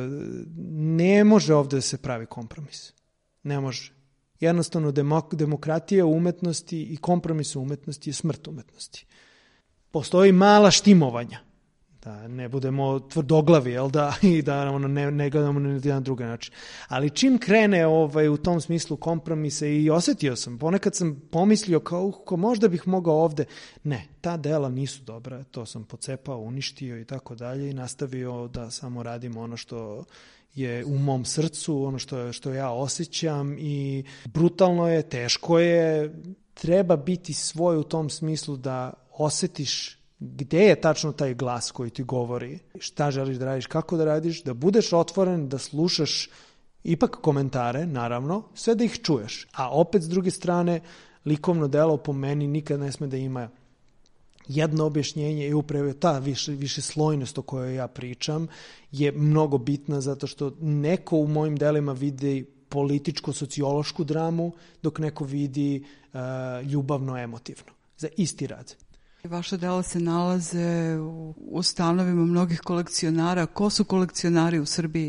ne može ovde da se pravi kompromis. Ne može. Jednostavno demokratija u umetnosti i kompromis u umetnosti je smrt umetnosti. Postoji mala štimovanja, da ne budemo tvrdoglavi, jel da, i da ne gledamo na jedan drugi način. Ali čim krene u tom smislu kompromisa, i osjetio sam, ponekad sam pomislio kao možda bih mogao ovde, ne, ta dela nisu dobra, to sam pocepao, uništio i tako dalje i nastavio da samo radim ono što je u mom srcu, ono što ja osjećam, i brutalno je, teško je, treba biti svoj u tom smislu da osjetiš gde je tačno taj glas koji ti govori, šta želiš da radiš, kako da radiš, da budeš otvoren, da slušaš ipak komentare, naravno, sve da ih čuješ. A opet s druge strane, likovno delo po meni nikad ne sme da ima jedno objašnjenje, i upravo ta višeslojnost o kojoj ja pričam je mnogo bitna, zato što neko u mojim delima vidi političko-sociološku dramu, dok neko vidi ljubavno-emotivno. Za isti rad. Vaša dela se nalaze u stanovima mnogih kolekcionara. Ko su kolekcionari u Srbiji?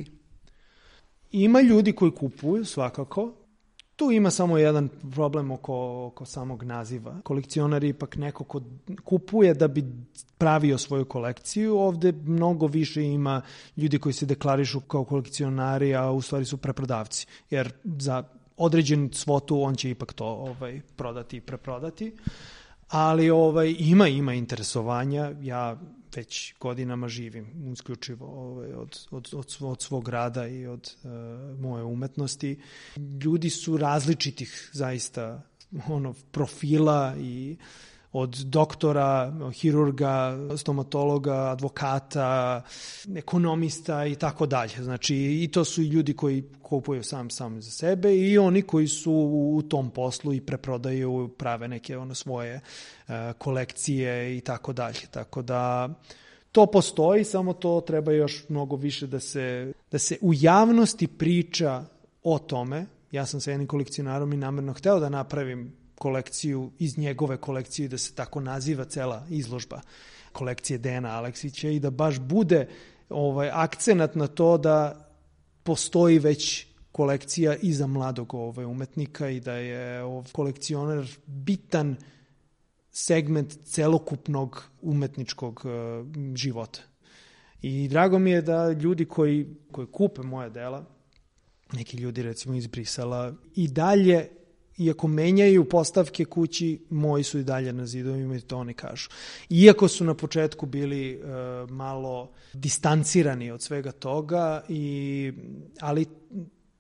Ima ljudi koji kupuju, svakako. Tu ima samo jedan problem oko samog naziva. Kolekcionar je ipak neko ko kupuje da bi pravio svoju kolekciju. Ovde mnogo više ima ljudi koji se deklarišu kao kolekcionari, a u stvari su preprodavci. Jer za određenu svotu on će ipak to prodati i preprodati. Ali ima interesovanja. Ja već godinama živim isključivo od svog rada i od moje umetnosti. Ljudi su različitih zaista profila, i od doktora, hirurga, stomatologa, advokata, ekonomista i tako dalje. Znači, i to su i ljudi koji kupuju sami za sebe, i oni koji su u tom poslu i preprodaju, prave neke svoje kolekcije i tako dalje. Tako da to postoji, samo to treba još mnogo više da se u javnosti priča o tome. Ja sam sa jednim kolekcionarom i namerno hteo da napravim kolekciju iz njegove kolekcije, da se tako naziva cela izložba kolekcije Dejana Aleksića, i da baš bude akcenat na to da postoji već kolekcija i za mladog umetnika, i da je kolekcionar bitan segment celokupnog umetničkog života. I drago mi je da ljudi koji kupe moje dela, neki ljudi recimo iz Brisela, i dalje, iako menjaju postavke kući, moji su i dalje na zidovima, i to oni kažu. Iako su na početku bili malo distancirani od svega toga, ali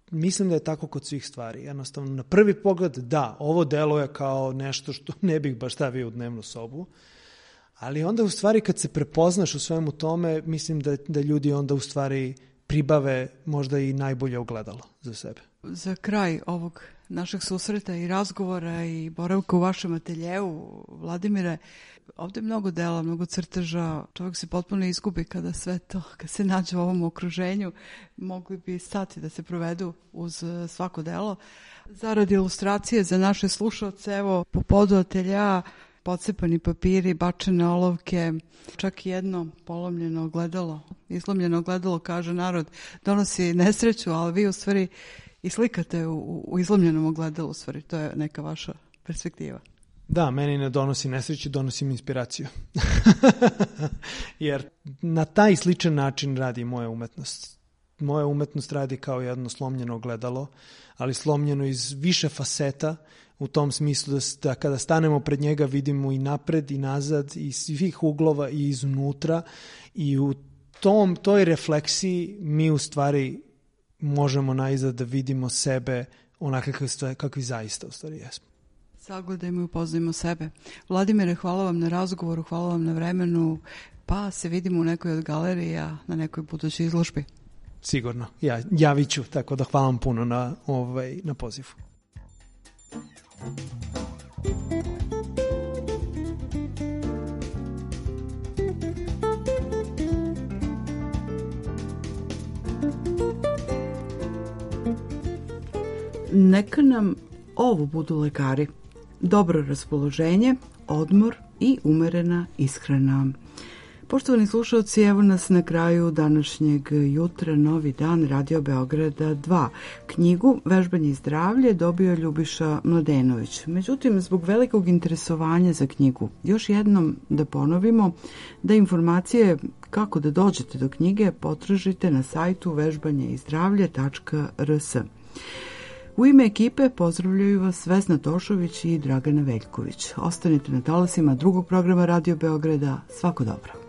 mislim da je tako kod svih stvari. Jednostavno, na prvi pogled, da, ovo deluje kao nešto što ne bih baš stavio u dnevnu sobu, ali onda u stvari kad se prepoznaš u svemu tome, mislim da ljudi onda u stvari pribave možda i najbolje ogledalo za sebe. Za kraj ovog našeg susreta i razgovora i boravka u vašem ateljeu, Vladimire, ovde je mnogo dela, mnogo crteža, čovjek se potpuno izgubi kada sve to, kad se nađe u ovom okruženju, mogli bi stati da se provedu uz svako delo. Zarad ilustracije za naše slušalce, evo, po podu atelja, pocepani papiri, bačene olovke, čak i jedno polomljeno ogledalo, izlomljeno ogledalo, kaže narod, donosi nesreću, ali vi u stvari i slikate u izlomljenom ogledalu, u stvari, to je neka vaša perspektiva. Da, meni ne donosi nesreću, donosi mi inspiraciju. Jer na taj sličan način radi moja umetnost. Moja umetnost radi kao jedno slomljeno ogledalo, ali slomljeno iz više faseta, u tom smislu da kada stanemo pred njega vidimo i napred i nazad, i svih uglova i iznutra, i u toj refleksiji mi u stvari možemo najzad da vidimo sebe onako kakvi zaista u stvari jesmo. Sagledajmo i upoznajmo sebe. Vladimire, hvala vam na razgovoru, hvala vam na vremenu, pa se vidimo u nekoj od galerija na nekoj budućoj izložbi. Sigurno, javit ću, tako da hvala vam puno na pozivu. Neka nam ovo budu lekari. Dobro raspoloženje, odmor i umerena ishrana. Poštovani slušalci, evo nas na kraju današnjeg jutra, novi dan, Radio Beograda 2. Knjigu Vežbanje i zdravlje dobio je Ljubiša Mladenović. Međutim, zbog velikog interesovanja za knjigu, još jednom da ponovimo da informacije kako da dođete do knjige potražite na sajtu vežbanjeizdravlje.rs. U ime ekipe pozdravljaju vas Vesna Tošović i Dragana Veljković. Ostanite na talasima drugog programa Radio Beograda. Svako dobro.